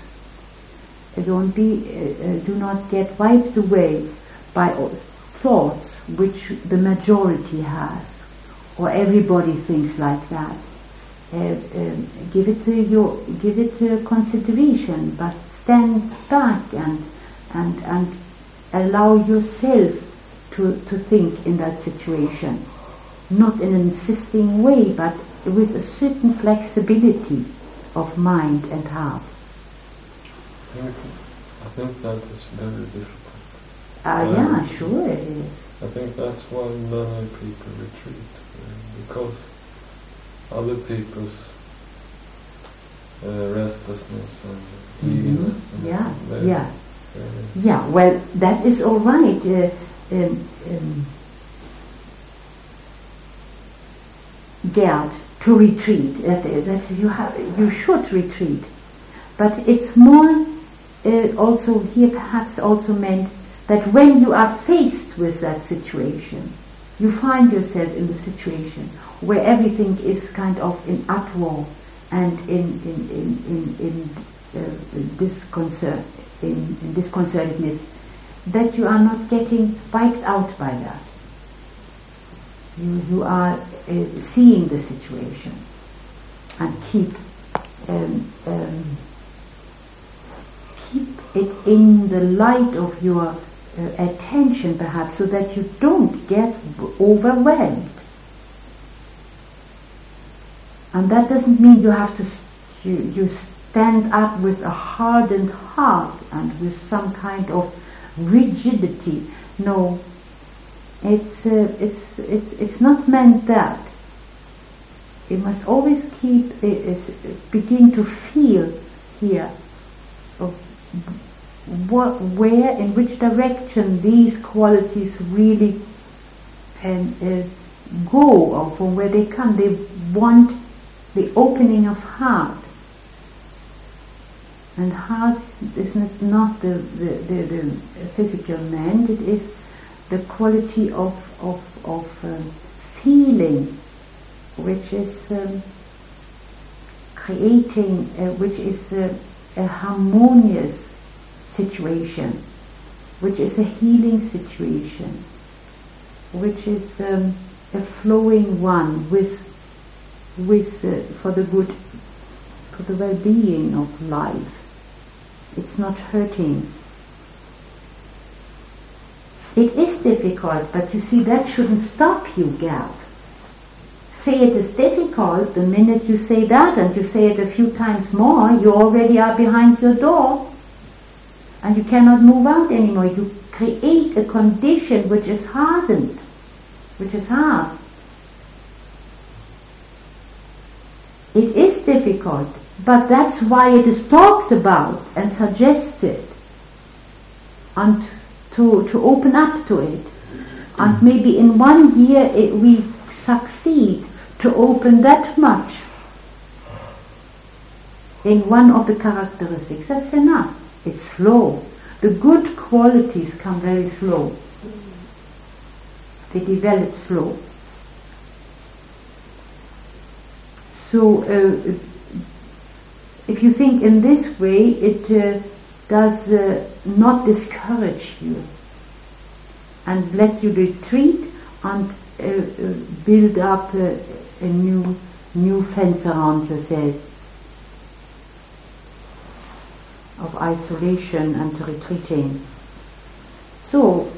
Do not get wiped away by thoughts which the majority has, or everybody thinks like that. Give it consideration, but stand back and allow yourself to think in that situation. Not in an insisting way, but with a certain flexibility of mind and heart. I think that is very difficult. Yeah, sure it is. I think that's why many people retreat, because other people's restlessness and eagerness. Yeah. Well, that is all right. Gerd, to retreat, that you should retreat, but it's more also here perhaps also meant that when you are faced with that situation, you find yourself in the situation where everything is kind of in uproar and in disconcertedness, that you are not getting wiped out by that. You are seeing the situation and keep it in the light of your attention, perhaps, so that you don't get overwhelmed. And that doesn't mean you have to you stand up with a hardened heart and with some kind of rigidity. No. It's not meant that. You must always begin to feel here of where, in which direction these qualities really go, or from where they come. They want the opening of heart, and heart is not the physical mind. It is the quality of feeling, which is creating, which is a harmonious situation, which is a healing situation, which is a flowing one with for the good, for the well-being of life. It's not hurting. It is difficult, but you see, that shouldn't stop you, Gerd. Say it is difficult, the minute you say that, and you say it a few times more, you already are behind your door, and you cannot move out anymore. You create a condition which is hardened, which is hard. It is difficult, but that's why it is talked about and suggested, and to open up to it. And maybe in 1 year we succeed to open that much in one of the characteristics. That's enough. It's slow, The good qualities come very slow. They develop slow. So if you think in this way, it does not discourage you and let you retreat and build up a new fence around yourself of isolation and retreating. So,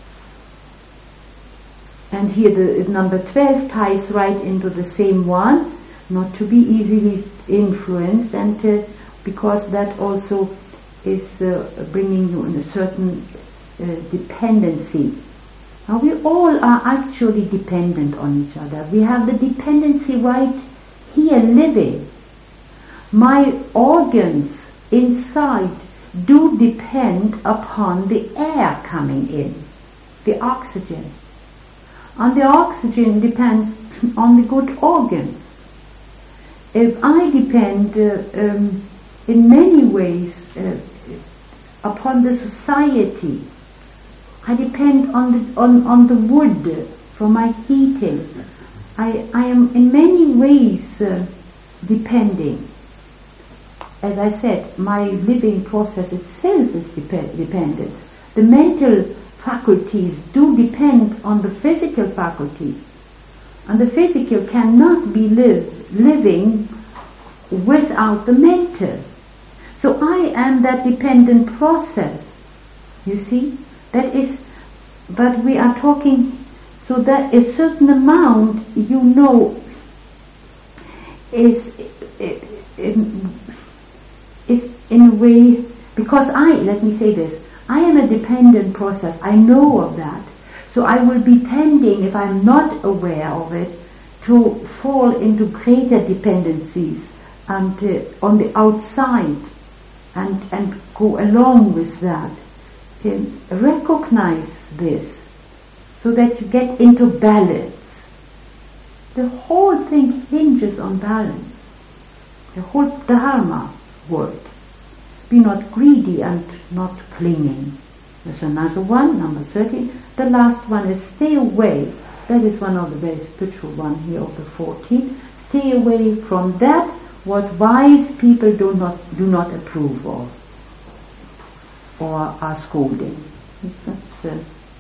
and here the number 12 ties right into the same one, not to be easily influenced, and because that also is bringing you in a certain dependency. Now we all are actually dependent on each other. We have the dependency right here living. My organs inside do depend upon the air coming in, the oxygen. And the oxygen depends on the good organs. If I depend in many ways upon the society, I depend on the wood for my heating. I am in many ways depending. As I said, my living process itself is dependent. The mental faculties do depend on the physical faculty, and the physical cannot be living without the mental. So I am that dependent process. You see? That is, but we are talking, so that a certain amount, is in a way, because let me say this, I am a dependent process, I know of that, so I will be tending, if I'm not aware of it, to fall into greater dependencies and on the outside and go along with that. Recognize this so that you get into balance. The whole thing hinges on balance. The whole Dharma word. Be not greedy and not clinging. There's another one, number 13. The last one is stay away. That is one of the very spiritual one here of the 14. Stay away from that what wise people do not approve of or are scolding. That's,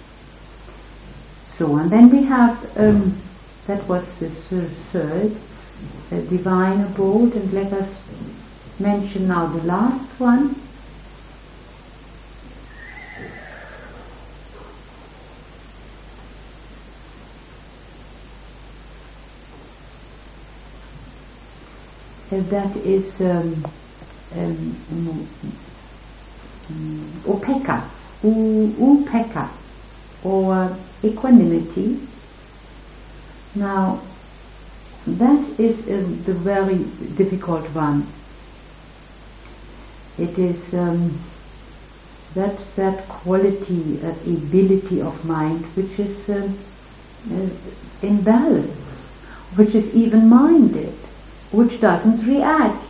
so, and then we have that was the third divine abode, and let us mention now the last one. That is upekkha, upekkha, or equanimity. Now, that is the very difficult one. It is that quality, that ability of mind which is in balance, which is even-minded, which doesn't react.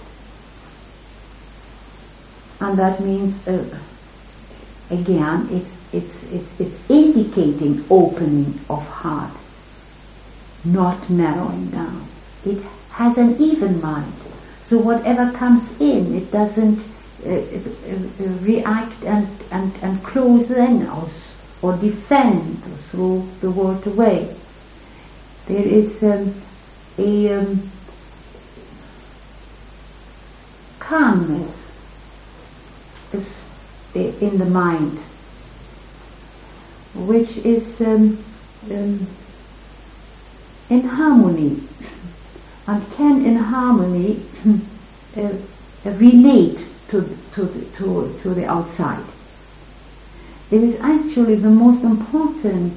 And that means, again, it's indicating opening of heart, not narrowing down. It has an even mind. So whatever comes in, it doesn't react and close in or defend or throw the world away. There is a calmness in the mind, which is in harmony, and can in harmony relate to the outside. It is actually the most important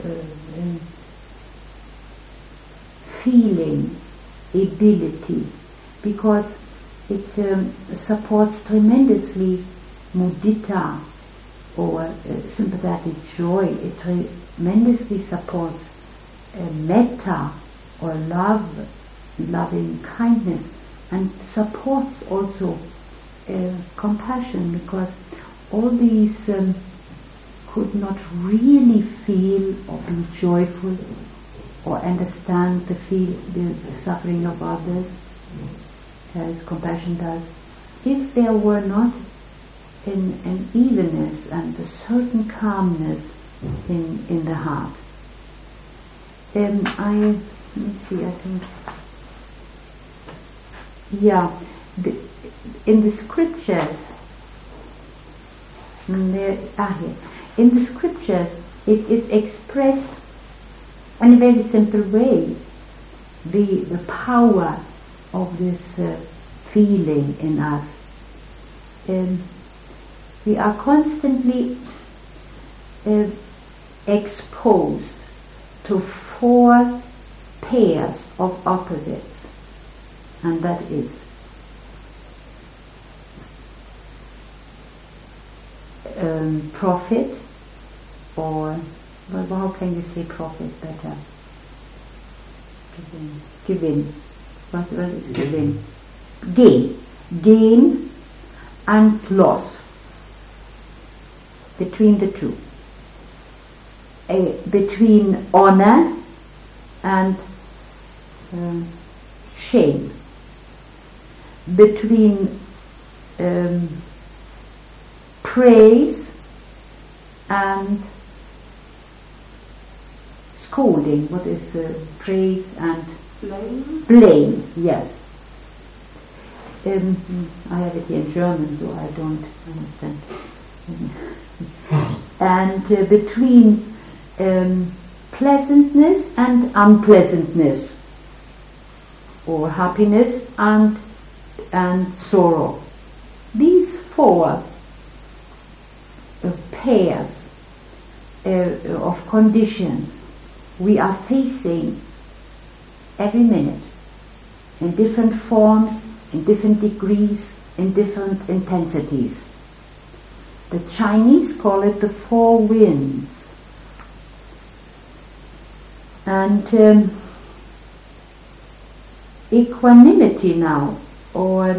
feeling, ability, because it supports tremendously mudita, or sympathetic joy. It tremendously supports metta, or loving kindness, and supports also compassion, because all these could not really feel or be joyful or understand the suffering of others as compassion does, if there were not an evenness and a certain calmness in the heart. Let me see, I think, in the scriptures, in the scriptures it is expressed in a very simple way, the power of this feeling in us. We are constantly exposed to 4 pairs of opposites, and that is profit, or how can you say profit better? Giving. What is giving? Gain and loss. Between the two. Between honor and shame. Between praise and scolding. What is praise and blame? Yes. I have it here in German, so I don't understand. And between pleasantness and unpleasantness, or happiness and sorrow. These 4 pairs of conditions we are facing every minute, in different forms, in different degrees, in different intensities. The Chinese call it the 4 winds. And equanimity now, or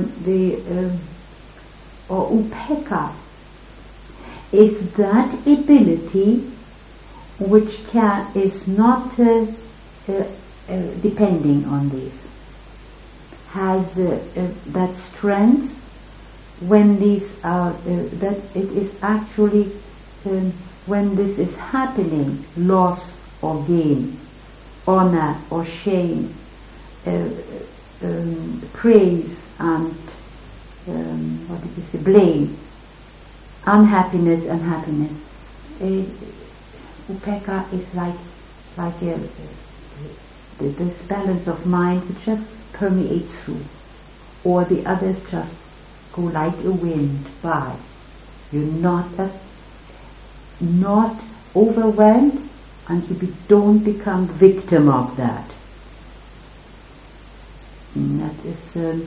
upekkha, is that ability which is not depending on these, has that strength when these are that it is actually when this is happening, loss or gain, honor or shame, praise and blame, unhappiness and happiness. Upekkha is like this balance of mind which just permeates through, or the others just go like a wind by. You're not overwhelmed, and you don't become victim of that. And that is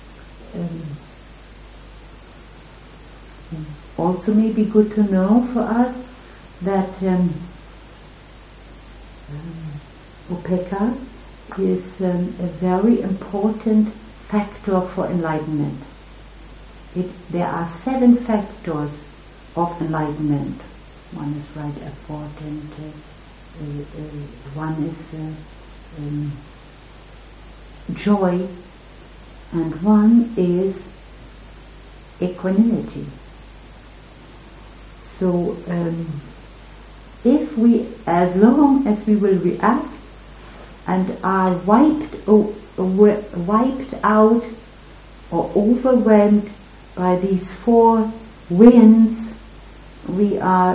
also maybe good to know for us that upekkha is a very important factor for enlightenment. There are 7 factors of enlightenment. One is right effort, and one is joy, and one is equanimity. So as long as we will react and are wiped out or overwhelmed by these 4 winds, we are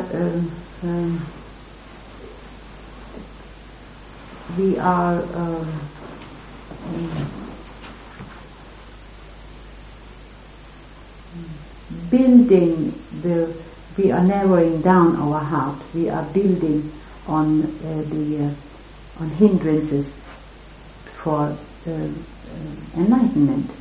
we are narrowing down our heart. We are building on on hindrances for enlightenment.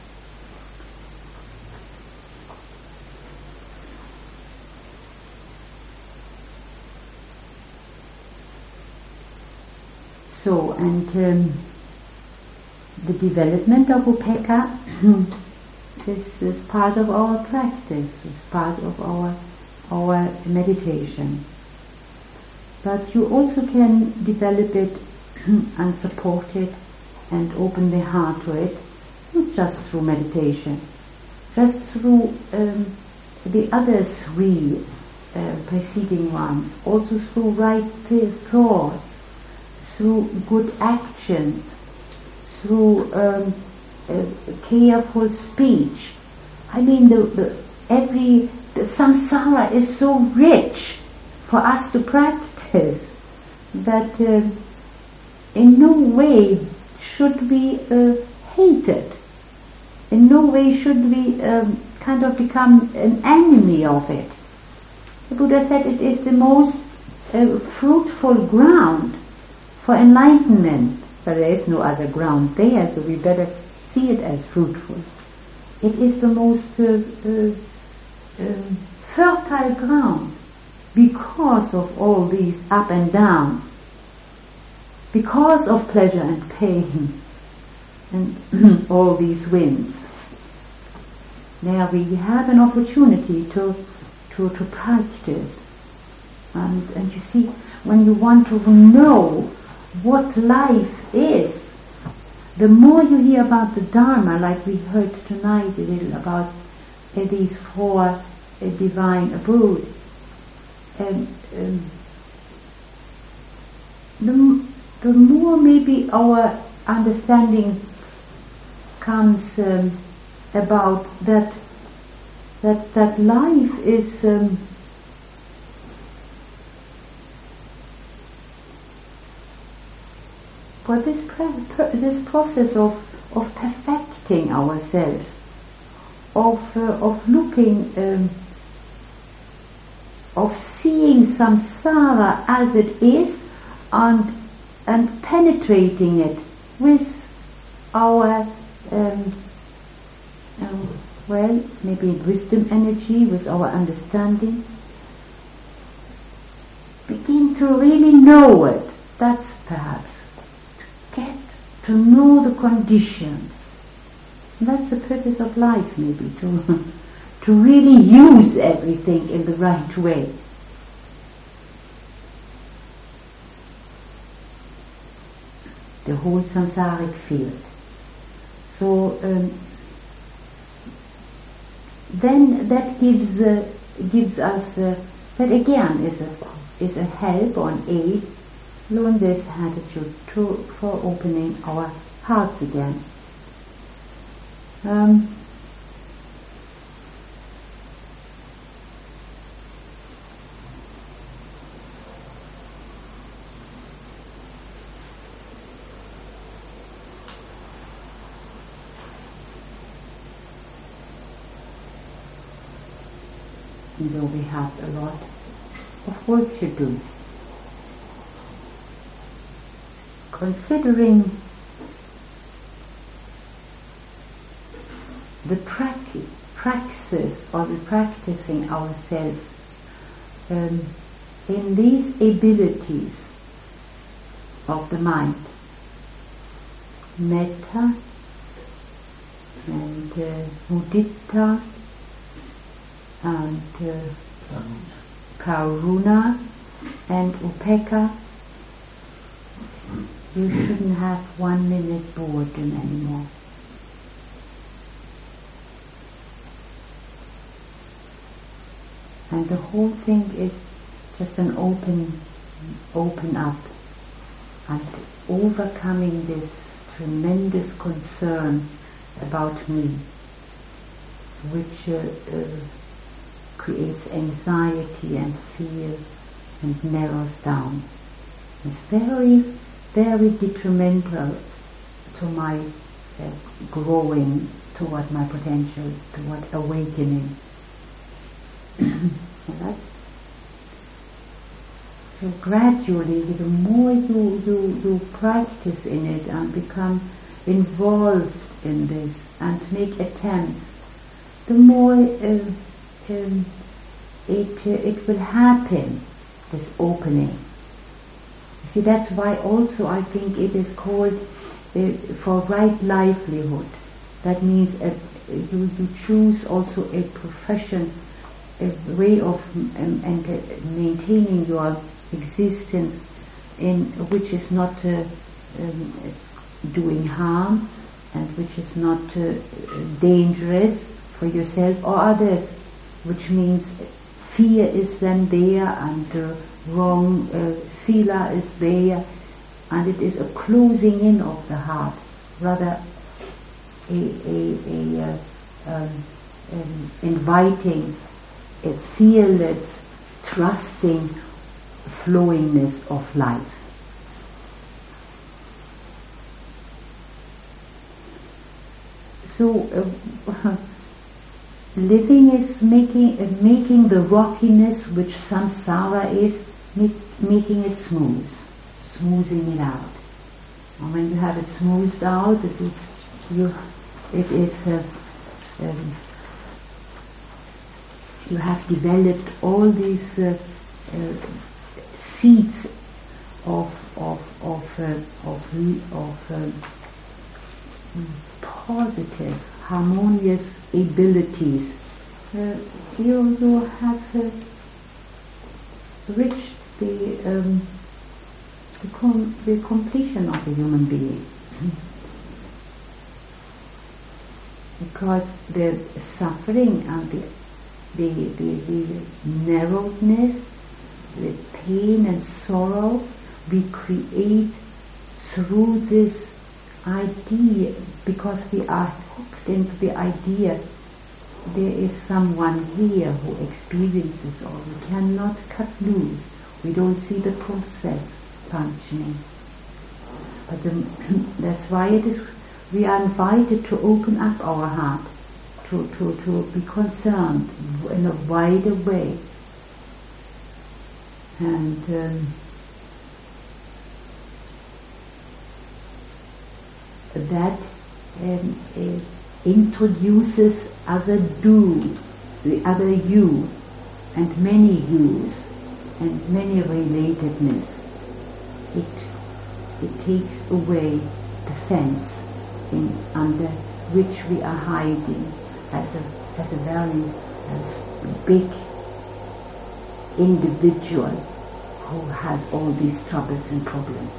So, and the development of upekkha This is part of our practice, it's part of our meditation. But you also can develop it and support it and open the heart to it, not just through meditation, just through the other three preceding ones, also through right thoughts, through good actions, through careful speech. I mean, the samsara is so rich for us to practice that in no way should we hate it. In no way should we kind of become an enemy of it. The Buddha said it is the most fruitful ground for enlightenment. But there is no other ground there, so we better see it as fruitful. It is the most fertile ground because of all these up and downs, because of pleasure and pain, and all these winds. There we have an opportunity to practice. And you see, when you want to know what life is, the more you hear about the Dharma, like we heard tonight a little about these four divine abodes, the more maybe our understanding comes about that life is for this process of perfecting ourselves, of looking, of seeing samsara as it is, and penetrating it with our maybe wisdom energy, with our understanding. Begin to really know it. That's perhaps get to know the conditions. And that's the purpose of life, maybe, to really use everything in the right way. The whole samsaric field. So then that gives us that again is a help or an aid in this attitude for opening our hearts again. And so we have a lot of work to do. Considering the praxis or the practicing ourselves in these abilities of the mind, metta and mudita and karuna and upekkha, you shouldn't have 1 minute boredom anymore. And the whole thing is just an open up and overcoming this tremendous concern about me, which creates anxiety and fear and narrows down. It's very, very detrimental to my growing toward my potential, toward awakening. So gradually, the more you practice in it and become involved in this and make attempts, the more it will happen, this opening. You see, that's why also I think it is called for right livelihood. That means you choose also a profession, a way of maintaining your existence in which is not doing harm and which is not dangerous for yourself or others, which means fear is then there and wrong sila is there, and it is a closing in of the heart, rather inviting a fearless, trusting flowingness of life. So living is making the rockiness which samsara is, making it smoothing it out. And when you have it smoothed out, you have developed all these seeds of positive, harmonious abilities. You also have reached the completion of the human being. Because the suffering and the narrowness, the pain and sorrow we create through this idea, because we are hooked into the idea there is someone here who experiences all. We cannot cut loose. We don't see the process functioning. But that's why we are invited to open up our heart, to be concerned in a wider way. And that introduces other the other you, and many yous, and many relatedness. It takes away the fence under which we are hiding as a very big individual who has all these troubles and problems.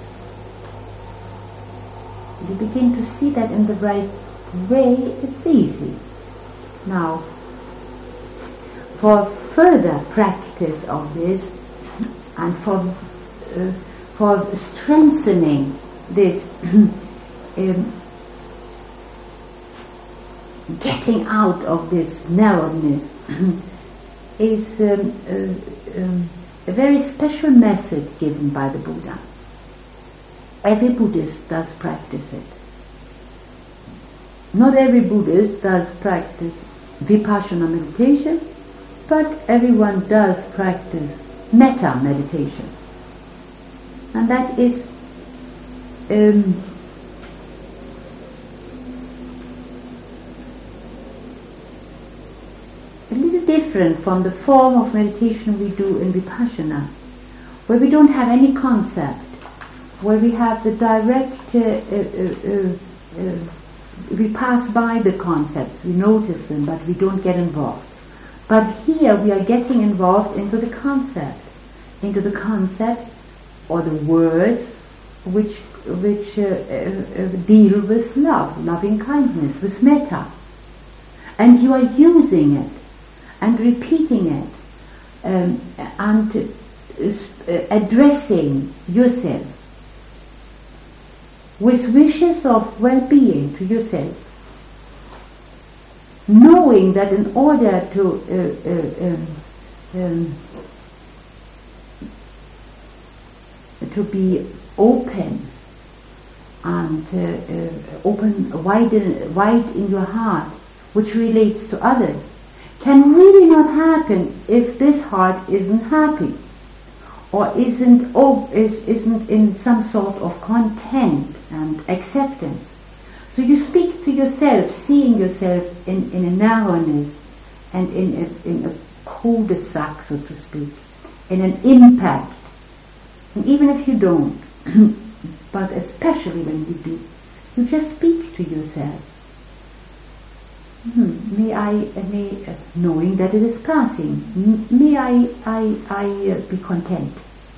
If you begin to see that in the right way, it's easy. Now, for further practice of this and for strengthening this getting out of this narrowness is a very special method given by the Buddha. Every Buddhist does practice it. Not every Buddhist does practice vipassana meditation, but everyone does practice metta meditation. And that is a little different from the form of meditation we do in vipassana, where we don't have any concept, where we have the direct, we pass by the concepts, we notice them, but we don't get involved. But here we are getting involved into the concept or the words which deal with love, loving kindness, with metta. And you are using it and repeating it and addressing yourself with wishes of well-being to yourself, knowing that in order to be open and open wide in your heart, which relates to others, can really not happen if this heart isn't happy or isn't in some sort of content and acceptance. So you speak to yourself, seeing yourself in a narrowness and in a cul-de-sac, so to speak, in an impact. And even if you don't, but especially when you do, you just speak to yourself. knowing that it is passing, may I be content.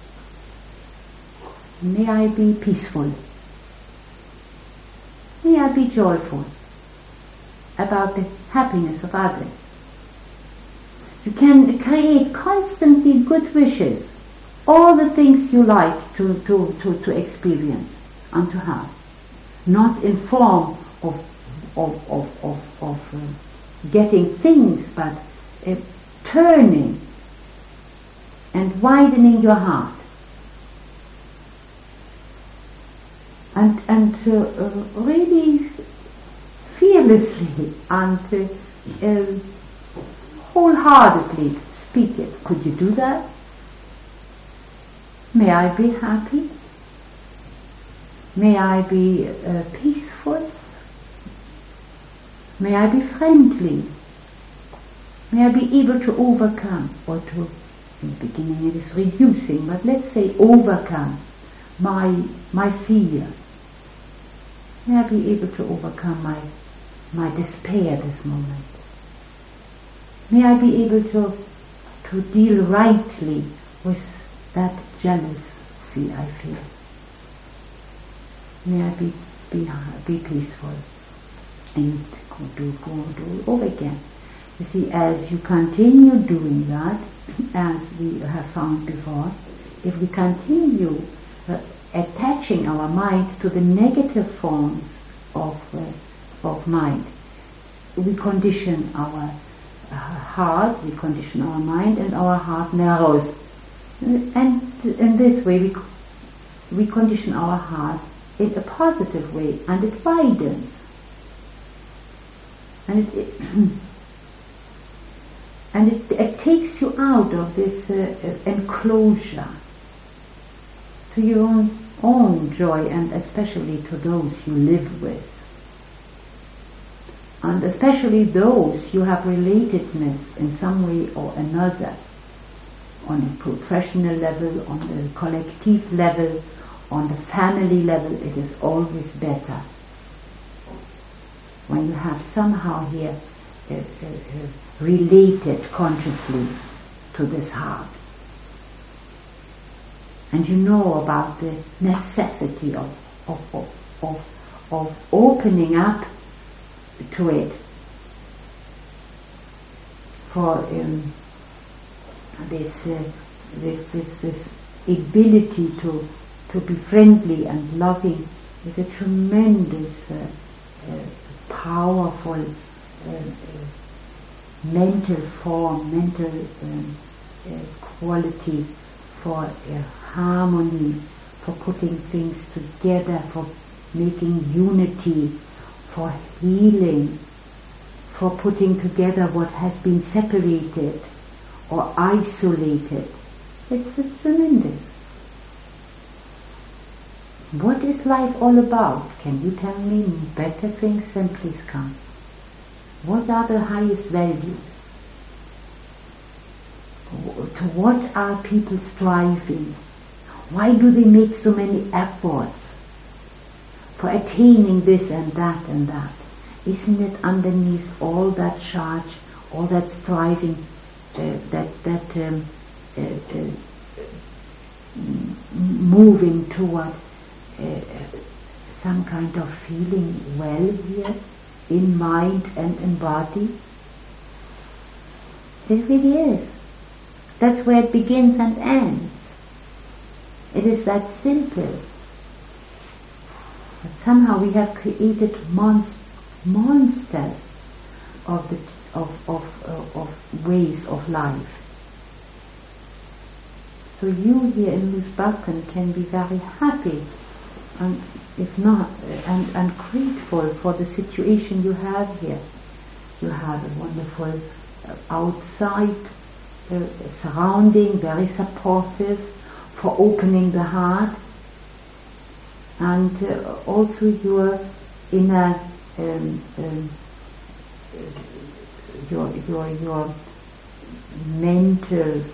May I be peaceful. May I be joyful about the happiness of others. You can create constantly good wishes, all the things you like to experience and to have, not in form of getting things, but turning and widening your heart, and really fearlessly and wholeheartedly speak it. Could you do that? May I be happy? May I be peaceful? May I be friendly? May I be able to overcome, or to, in the beginning it is reducing, but let's say overcome my fear. May I be able to overcome my despair this moment. May I be able to deal rightly with that jealousy I feel. May I be peaceful and go over again. You see, as you continue doing that, as we have found before, if we continue attaching our mind to the negative forms of mind, we condition our heart, we condition our mind, and our heart narrows. And in this way we condition our heart in a positive way, and it widens. And it takes you out of this enclosure to your own joy, and especially to those you live with, and especially those you have relatedness in some way or another, on a professional level, on the collective level, on the family level. It is always better when you have somehow here related consciously to this heart, and you know about the necessity of opening up to it for this ability to be friendly and loving is a tremendous powerful mental form, mental quality for harmony, for putting things together, for making unity, for healing, for putting together what has been separated or isolated. It's tremendous. What is life all about? Can you tell me? Better things, then please come. What are the highest values? To what are people striving? Why do they make so many efforts for attaining this and that and that? Isn't it underneath all that charge, all that striving, moving toward some kind of feeling well here, in mind and in body? It really is. That's where it begins and ends. It is that simple. But somehow we have created monsters of ways of life. So you here in Luzbakken can be very happy, and if not, and grateful for the situation you have here. You have a wonderful outside surrounding, very supportive for opening the heart, and also your inner your mental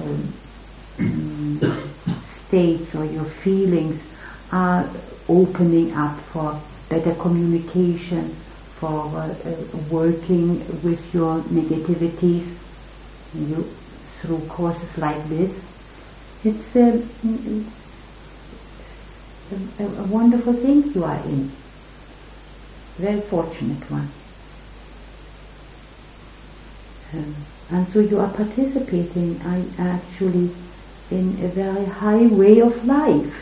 states or your feelings are opening up for better communication, working with your negativities through courses like this. It's a wonderful thing you are in. Very fortunate one. And so you are participating actually in a very high way of life.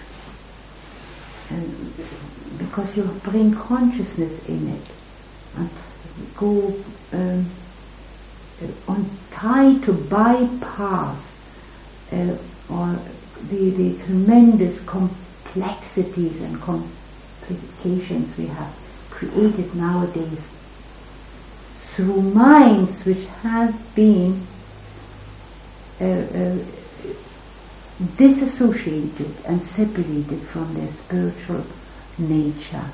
Because you bring consciousness in it and go try to bypass or the tremendous complexities and complications we have created nowadays through minds which have been disassociated and separated from their spiritual nature.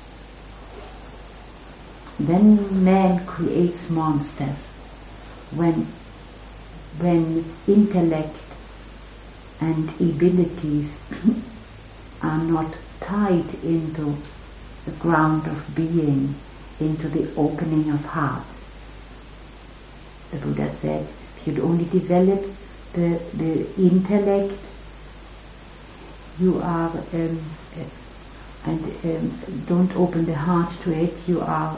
Then man creates monsters when intellect and abilities are not tied into the ground of being, into the opening of heart. The Buddha said, if you'd only develop the intellect, you are don't open the heart to it, you are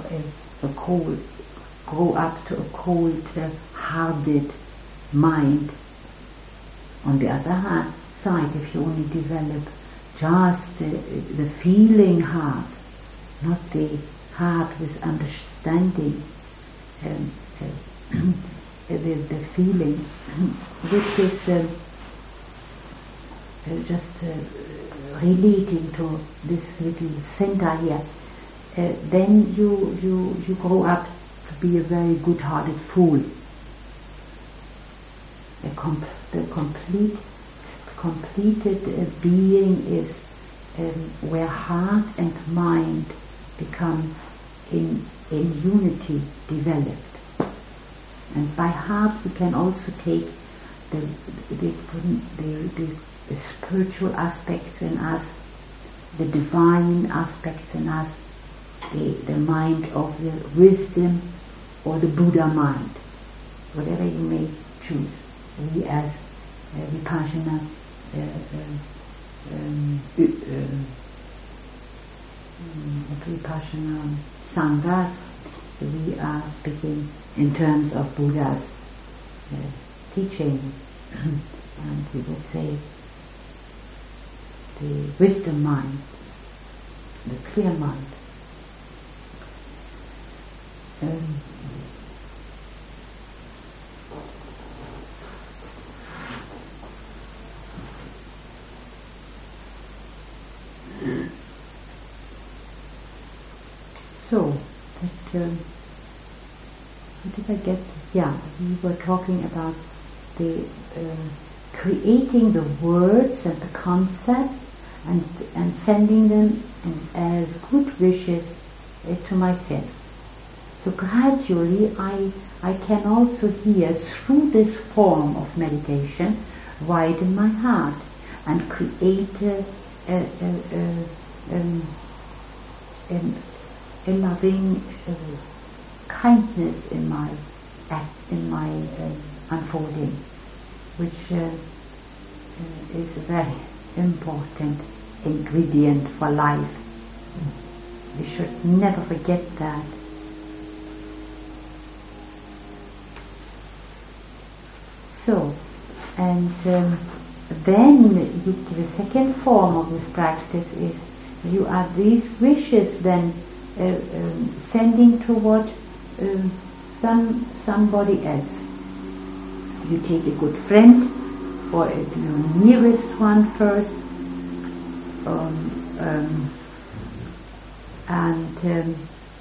grow up to a cold, hearted mind. On the other side, if you only develop just the feeling heart, not the heart with understanding, the feeling, which is just relating to this little center here, then you grow up to be a very good-hearted fool. The completed being is where heart and mind become in unity developed. And by heart we can also take the spiritual aspects in us, the divine aspects in us, the mind of the wisdom or the Buddha mind, whatever you may choose. We as Vipassana Vipassana Sanghas, we are speaking in terms of Buddha's teaching, and we would say the wisdom mind, the clear mind. So, what did I get? Yeah, we were talking about the creating the words and the concept and sending them as good wishes to myself. So gradually I can also hear through this form of meditation widen my heart and create a loving kindness in my unfolding, which is a very important ingredient for life. We should never forget that. So, and then the second form of this practice is you are these wishes then sending toward somebody else. You take a good friend or your nearest one first, and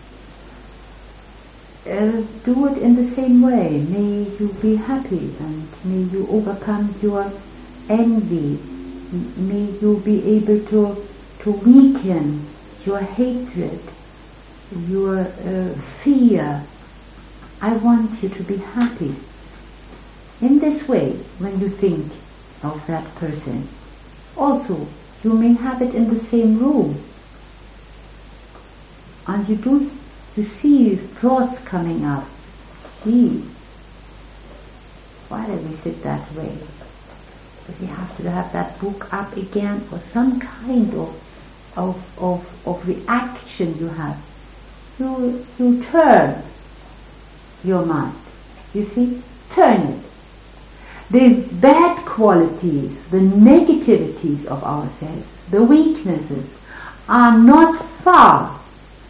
do it in the same way. May you be happy and may you overcome your envy. May you be able to weaken your hatred, your fear. I want you to be happy. In this way, when you think of that person, also you may have it in the same room, and you do You see thoughts coming up. Gee, why did we sit that way? Because you have to have that book up again, or some kind of reaction you have. You turn your mind. You see? Turn it. The bad qualities, the negativities of ourselves, the weaknesses, are not far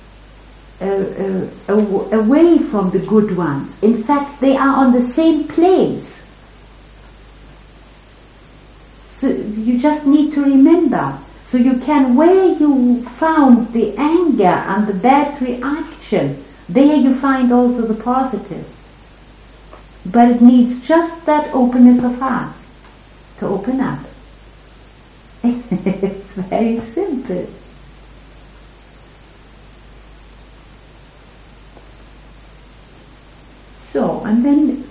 away from the good ones. In fact, they are on the same place. So you just need to remember. So you can, where you found the anger and the bad reaction, there you find also the positive. But it needs just that openness of heart to open up. It's very simple. So, and then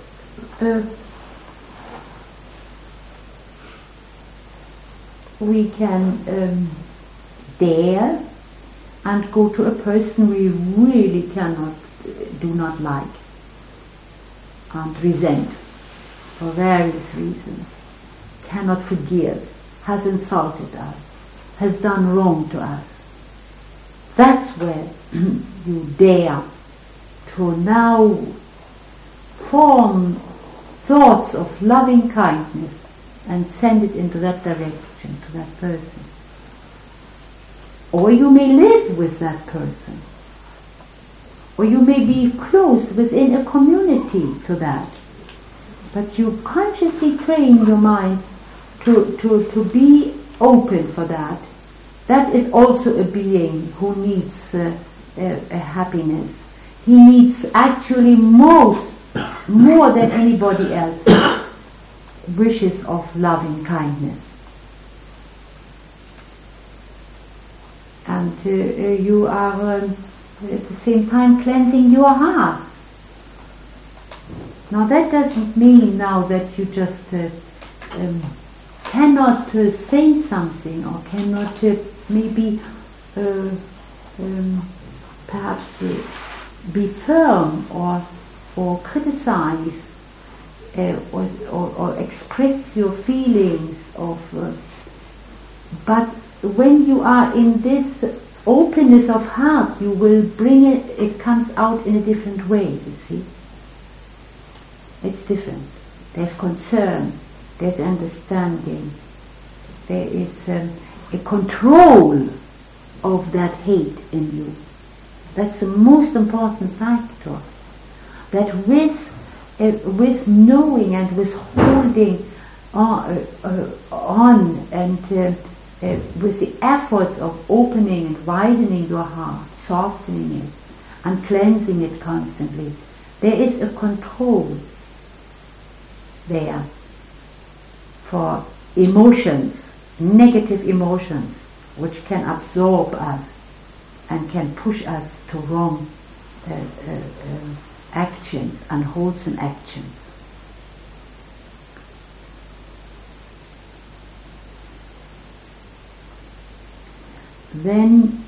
we can dare and go to a person we really do not like and resent for various reasons, cannot forgive, has insulted us, has done wrong to us. That's where you dare to now form thoughts of loving kindness and send it into that direction to that person. Or you may live with that person, or you may be close within a community to that, but you consciously train your mind to be open for that. That is also a being who needs a happiness. He needs actually more than anybody else wishes of loving kindness. And you are at the same time cleansing your heart. Now that doesn't mean now that you just cannot say something, or cannot maybe perhaps be firm or criticize or express your feelings but when you are in this openness of heart, you will bring it comes out in a different way, you see. It's different. There's concern, there's understanding, there is a control of that hate in you. That's the most important factor. That with knowing and with holding on and with the efforts of opening and widening your heart, softening it and cleansing it constantly, there is a control there for emotions, negative emotions, which can absorb us and can push us to wrong actions, unwholesome actions. Then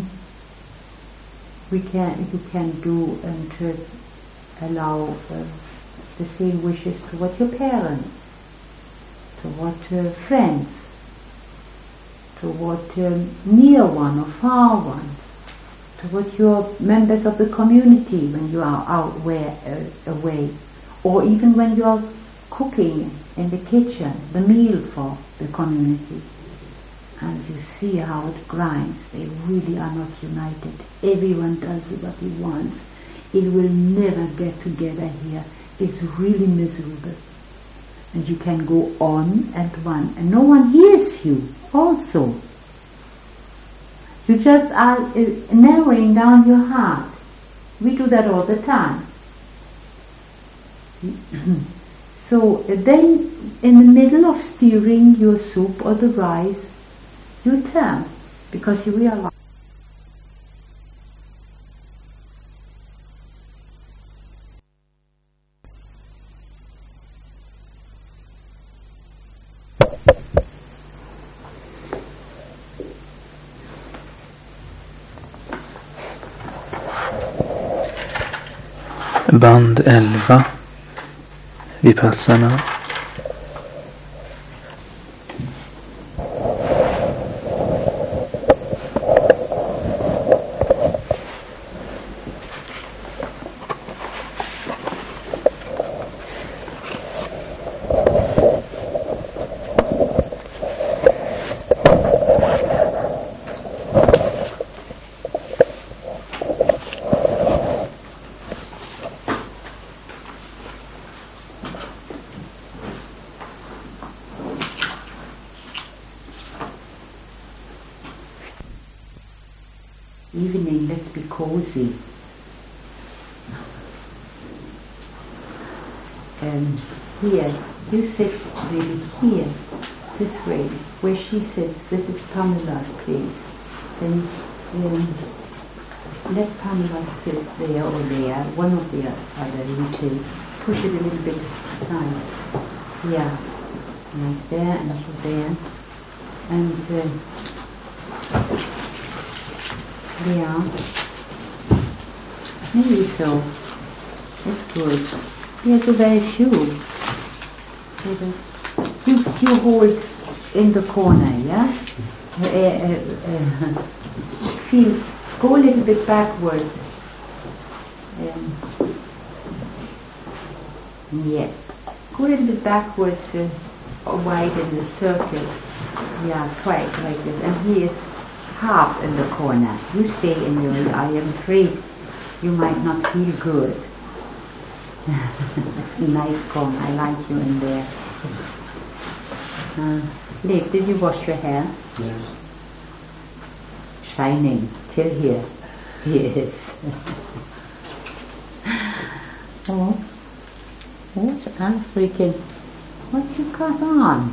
you can do and allow the same wishes toward your parents, toward friends, toward near one or far one, toward your members of the community when you are out away, or even when you are cooking in the kitchen, the meal for the community. And you see how it grinds. They really are not united. Everyone does what he wants. It will never get together here. It's really miserable. And you can go on and on, and no one hears you also. You just are narrowing down your heart. We do that all the time. So then, in the middle of stirring your soup or the rice, you turn, because you realize Band 11 Vipassana. Evening, let's be cozy. Here, you sit really here, this way, where she sits. This is Pamela's place. Then let Pamela sit there or there, one of the other, you two. Push it a little bit aside. Yeah, like there and there. And yeah, maybe so. That's good. Yeah, so very few. You hold in the corner, yeah? Feel, go a little bit backwards. Yes. Go a little bit backwards, wide in the circle. Yeah, try it like this. And he is half in the corner. You stay in your, I am afraid you might not feel good. It's a nice corner. I like you in there. Leif, did you wash your hair? Yes. Shining till here. Yes. Oh, what African? What you got on?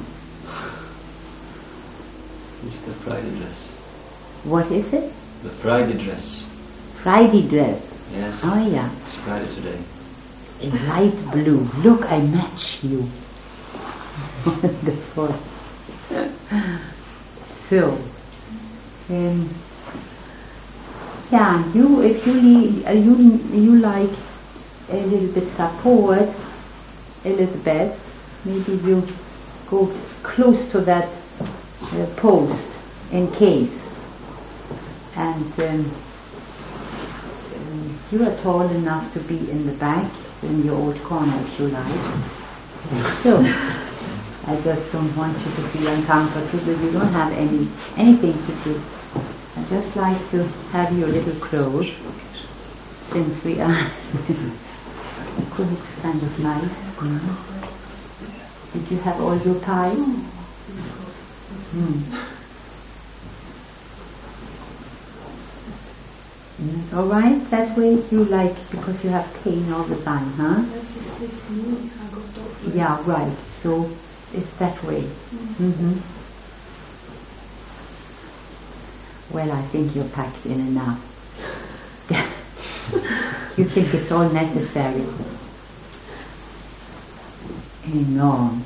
It's the Friday dress. What is it? The Friday dress. Friday dress. Yes. Oh yeah. It's Friday today. In light blue. Look, I match you. Wonderful. So, yeah, you if you like a little bit support, Elizabeth, maybe you go close to that post in case, and you are tall enough to be in the back in your old corner if you like. So I just don't want you to feel uncomfortable. You don't have anything to do. I just like to have you a little close, since we are good, kind of nice. Did you have all your pies? All right, that way you like, because you have pain all the time, huh? Yeah, right. So it's that way. Well, I think you're packed in enough. You think it's all necessary? No.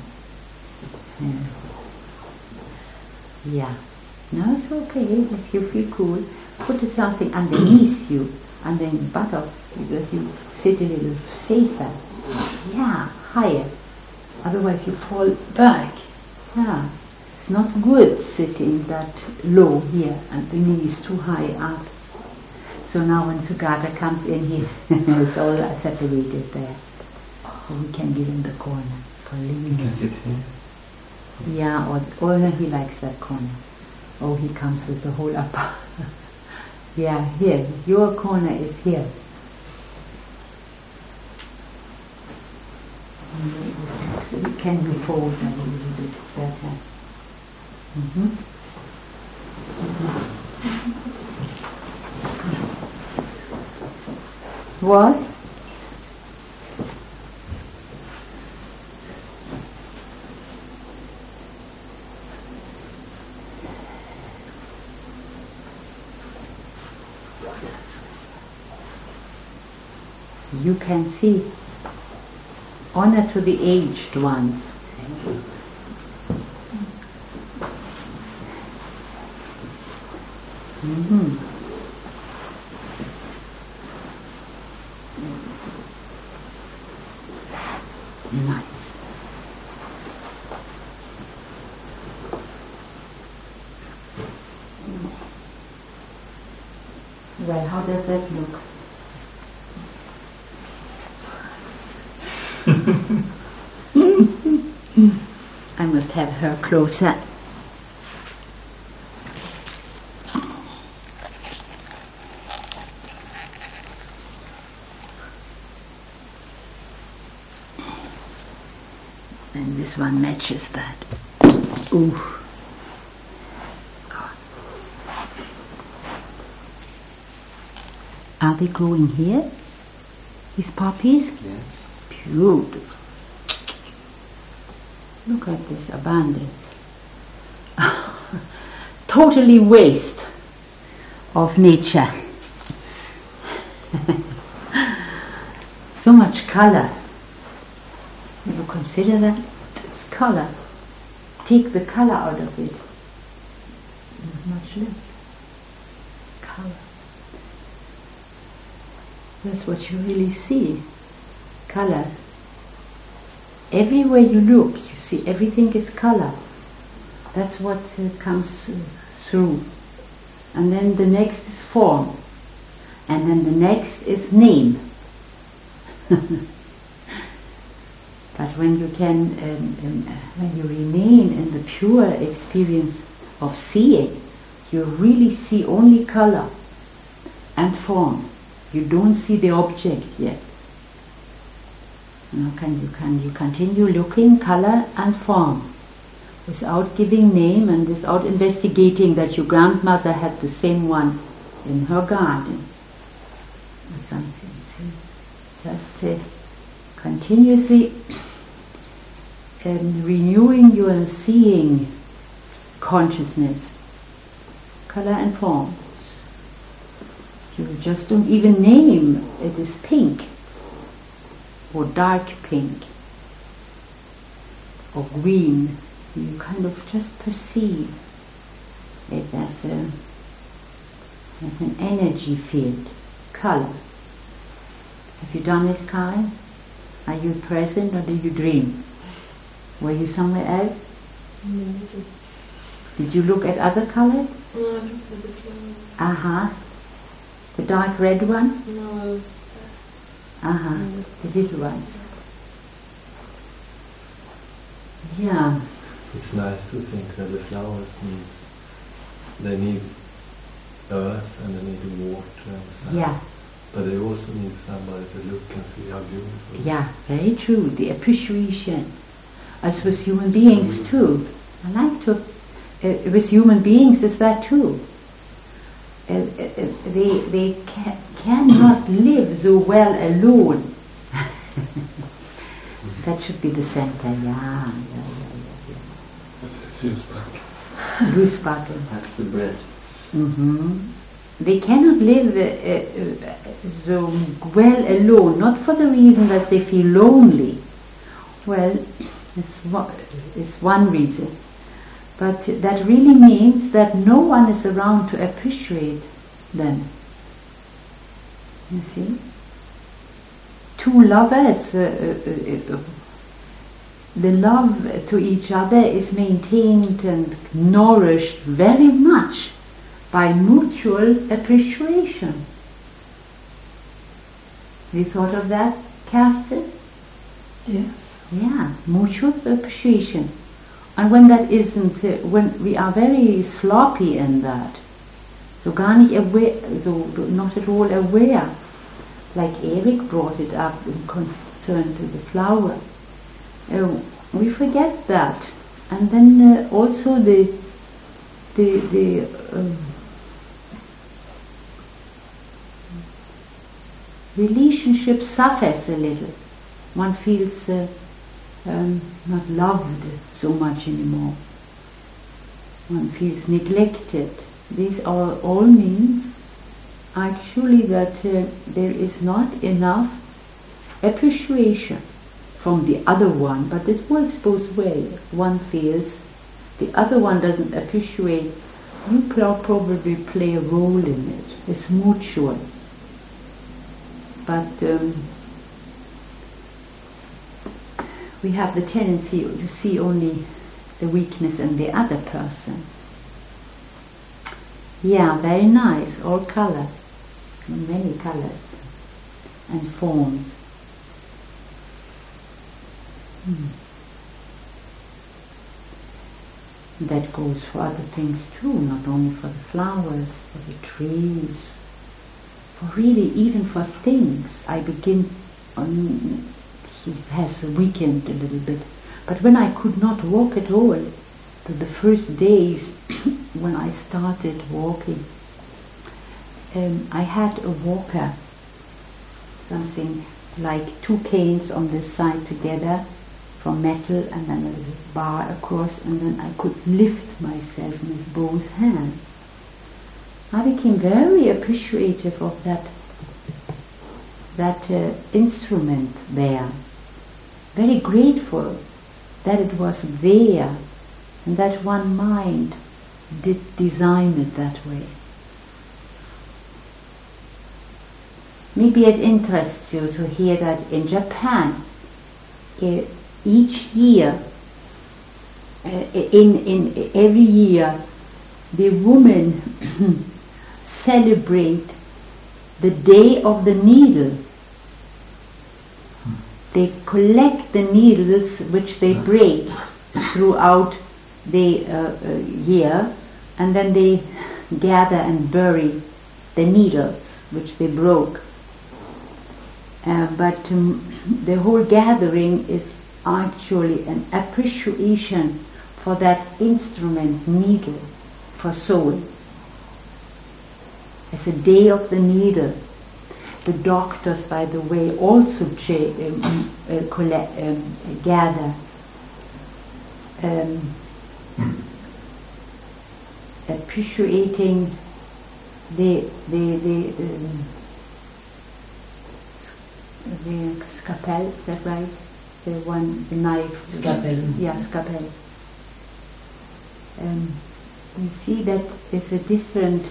Yeah. No, it's okay. If you feel cool, put something underneath you, and then buttocks, that you sit a little safer. Yeah, higher. Otherwise you fall back. Yeah. It's not good sitting that low here and the knees too high up. So now when Sugata comes in here, it's all separated there. So we can give him the corner for living. Can sit here? Yeah, or he likes that corner. Oh, he comes with the whole upper. Yeah, here. Your corner is here. So we can you fold that a little bit better. What? You can see honor to the aged ones. Well, how does that look? I must have her closer. And this one matches that. Ooh. Are they growing here? These poppies? Yes. Beautiful. Look at this abundance. Totally waste of nature. So much color. You consider that? It's color. Take the color out of it. Not much left. Color. That's what you really see. Color. Everywhere you look, you see everything is color. That's what comes through. And then the next is form. And then the next is name. But when you can, when you remain in the pure experience of seeing, you really see only color and form. You don't see the object yet. Now you continue looking color and form without giving name and without investigating that your grandmother had the same one in her garden or something. Just continuously renewing your seeing consciousness, color and form. You just don't even name it is pink or dark pink or green. You kind of just perceive it as an energy field, color. Have you done it, Karen? Are you present or did you dream? Were you somewhere else? No. Did you look at other colors? No, I looked at the flower. Uh-huh. The dark red one? No, I was Uh-huh. The little ones. Yeah. It's nice to think that the flowers need earth and they need water and sun. Yeah. But they also need somebody to look and see how beautiful. Yeah, very true. The appreciation. As with human beings too. I like to, with human beings is that too. They cannot live so well alone. That should be the center. Yeah. That's Ljusbacken. That's the bread. Mm-hmm. They cannot live so well alone, not for the reason that they feel lonely. Well, it's one reason. But that really means that no one is around to appreciate them. You see? Two lovers, the love to each other is maintained and nourished very much by mutual appreciation. Have you thought of that, Kerstin? Yes. Yeah, mutual appreciation. And when that isn't, when we are very sloppy in that, so gar nicht aware, so not at all aware, like Eric brought it up in concern to the flower, we forget that. And then also the relationship suffers a little. One feels not loved so much anymore. One feels neglected. These are all means actually that there is not enough appreciation from the other one, but it works both ways. One feels the other one doesn't appreciate, you probably play a role in it. It's mutual. But we have the tendency to see only the weakness in the other person. Yeah, very nice, all color. many colors and forms. That goes for other things too, not only for the flowers, for the trees, for really even for things. I begin on, he has weakened a little bit, but when I could not walk at all, the first days when I started walking, I had a walker, something like 2 canes on this side together from metal, and then a little bar across, and then I could lift myself with both hands. I became very appreciative of that instrument there, very grateful that it was there, and that one mind did design it that way. Maybe it interests you to hear that in Japan, each year, in every year, the women celebrate the Day of the Needle. They collect the needles which they break throughout the year, and then they gather and bury the needles which they broke. But the whole gathering is actually an appreciation for that instrument, needle, for soul. It's a Day of the Needle. The doctors, by the way, also gather appreciating the scalpel, is that right? The knife. Scalpel. Yeah, scalpel. We see that it's a different,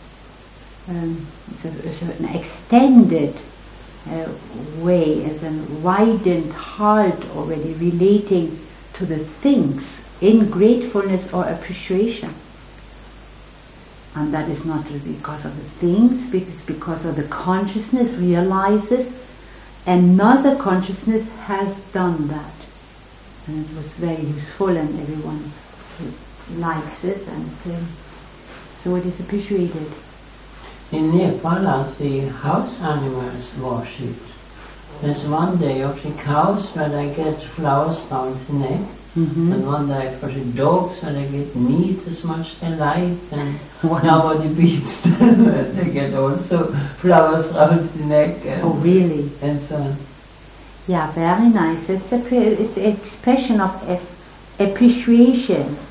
it's an extended way, as a widened heart already relating to the things in gratefulness or appreciation. And that is not because of the things, it's because of the consciousness realizes another consciousness has done that. And it was very useful, and everyone likes it, and so it is appreciated. In Nepal, are the house animals worshipped. There's one day of the cows where they get flowers round the neck, and one day for the dogs where they get meat as much as they like, and nobody beats them. They get also flowers round the neck. Oh, really? And so on. Yeah, very nice. It's an expression of appreciation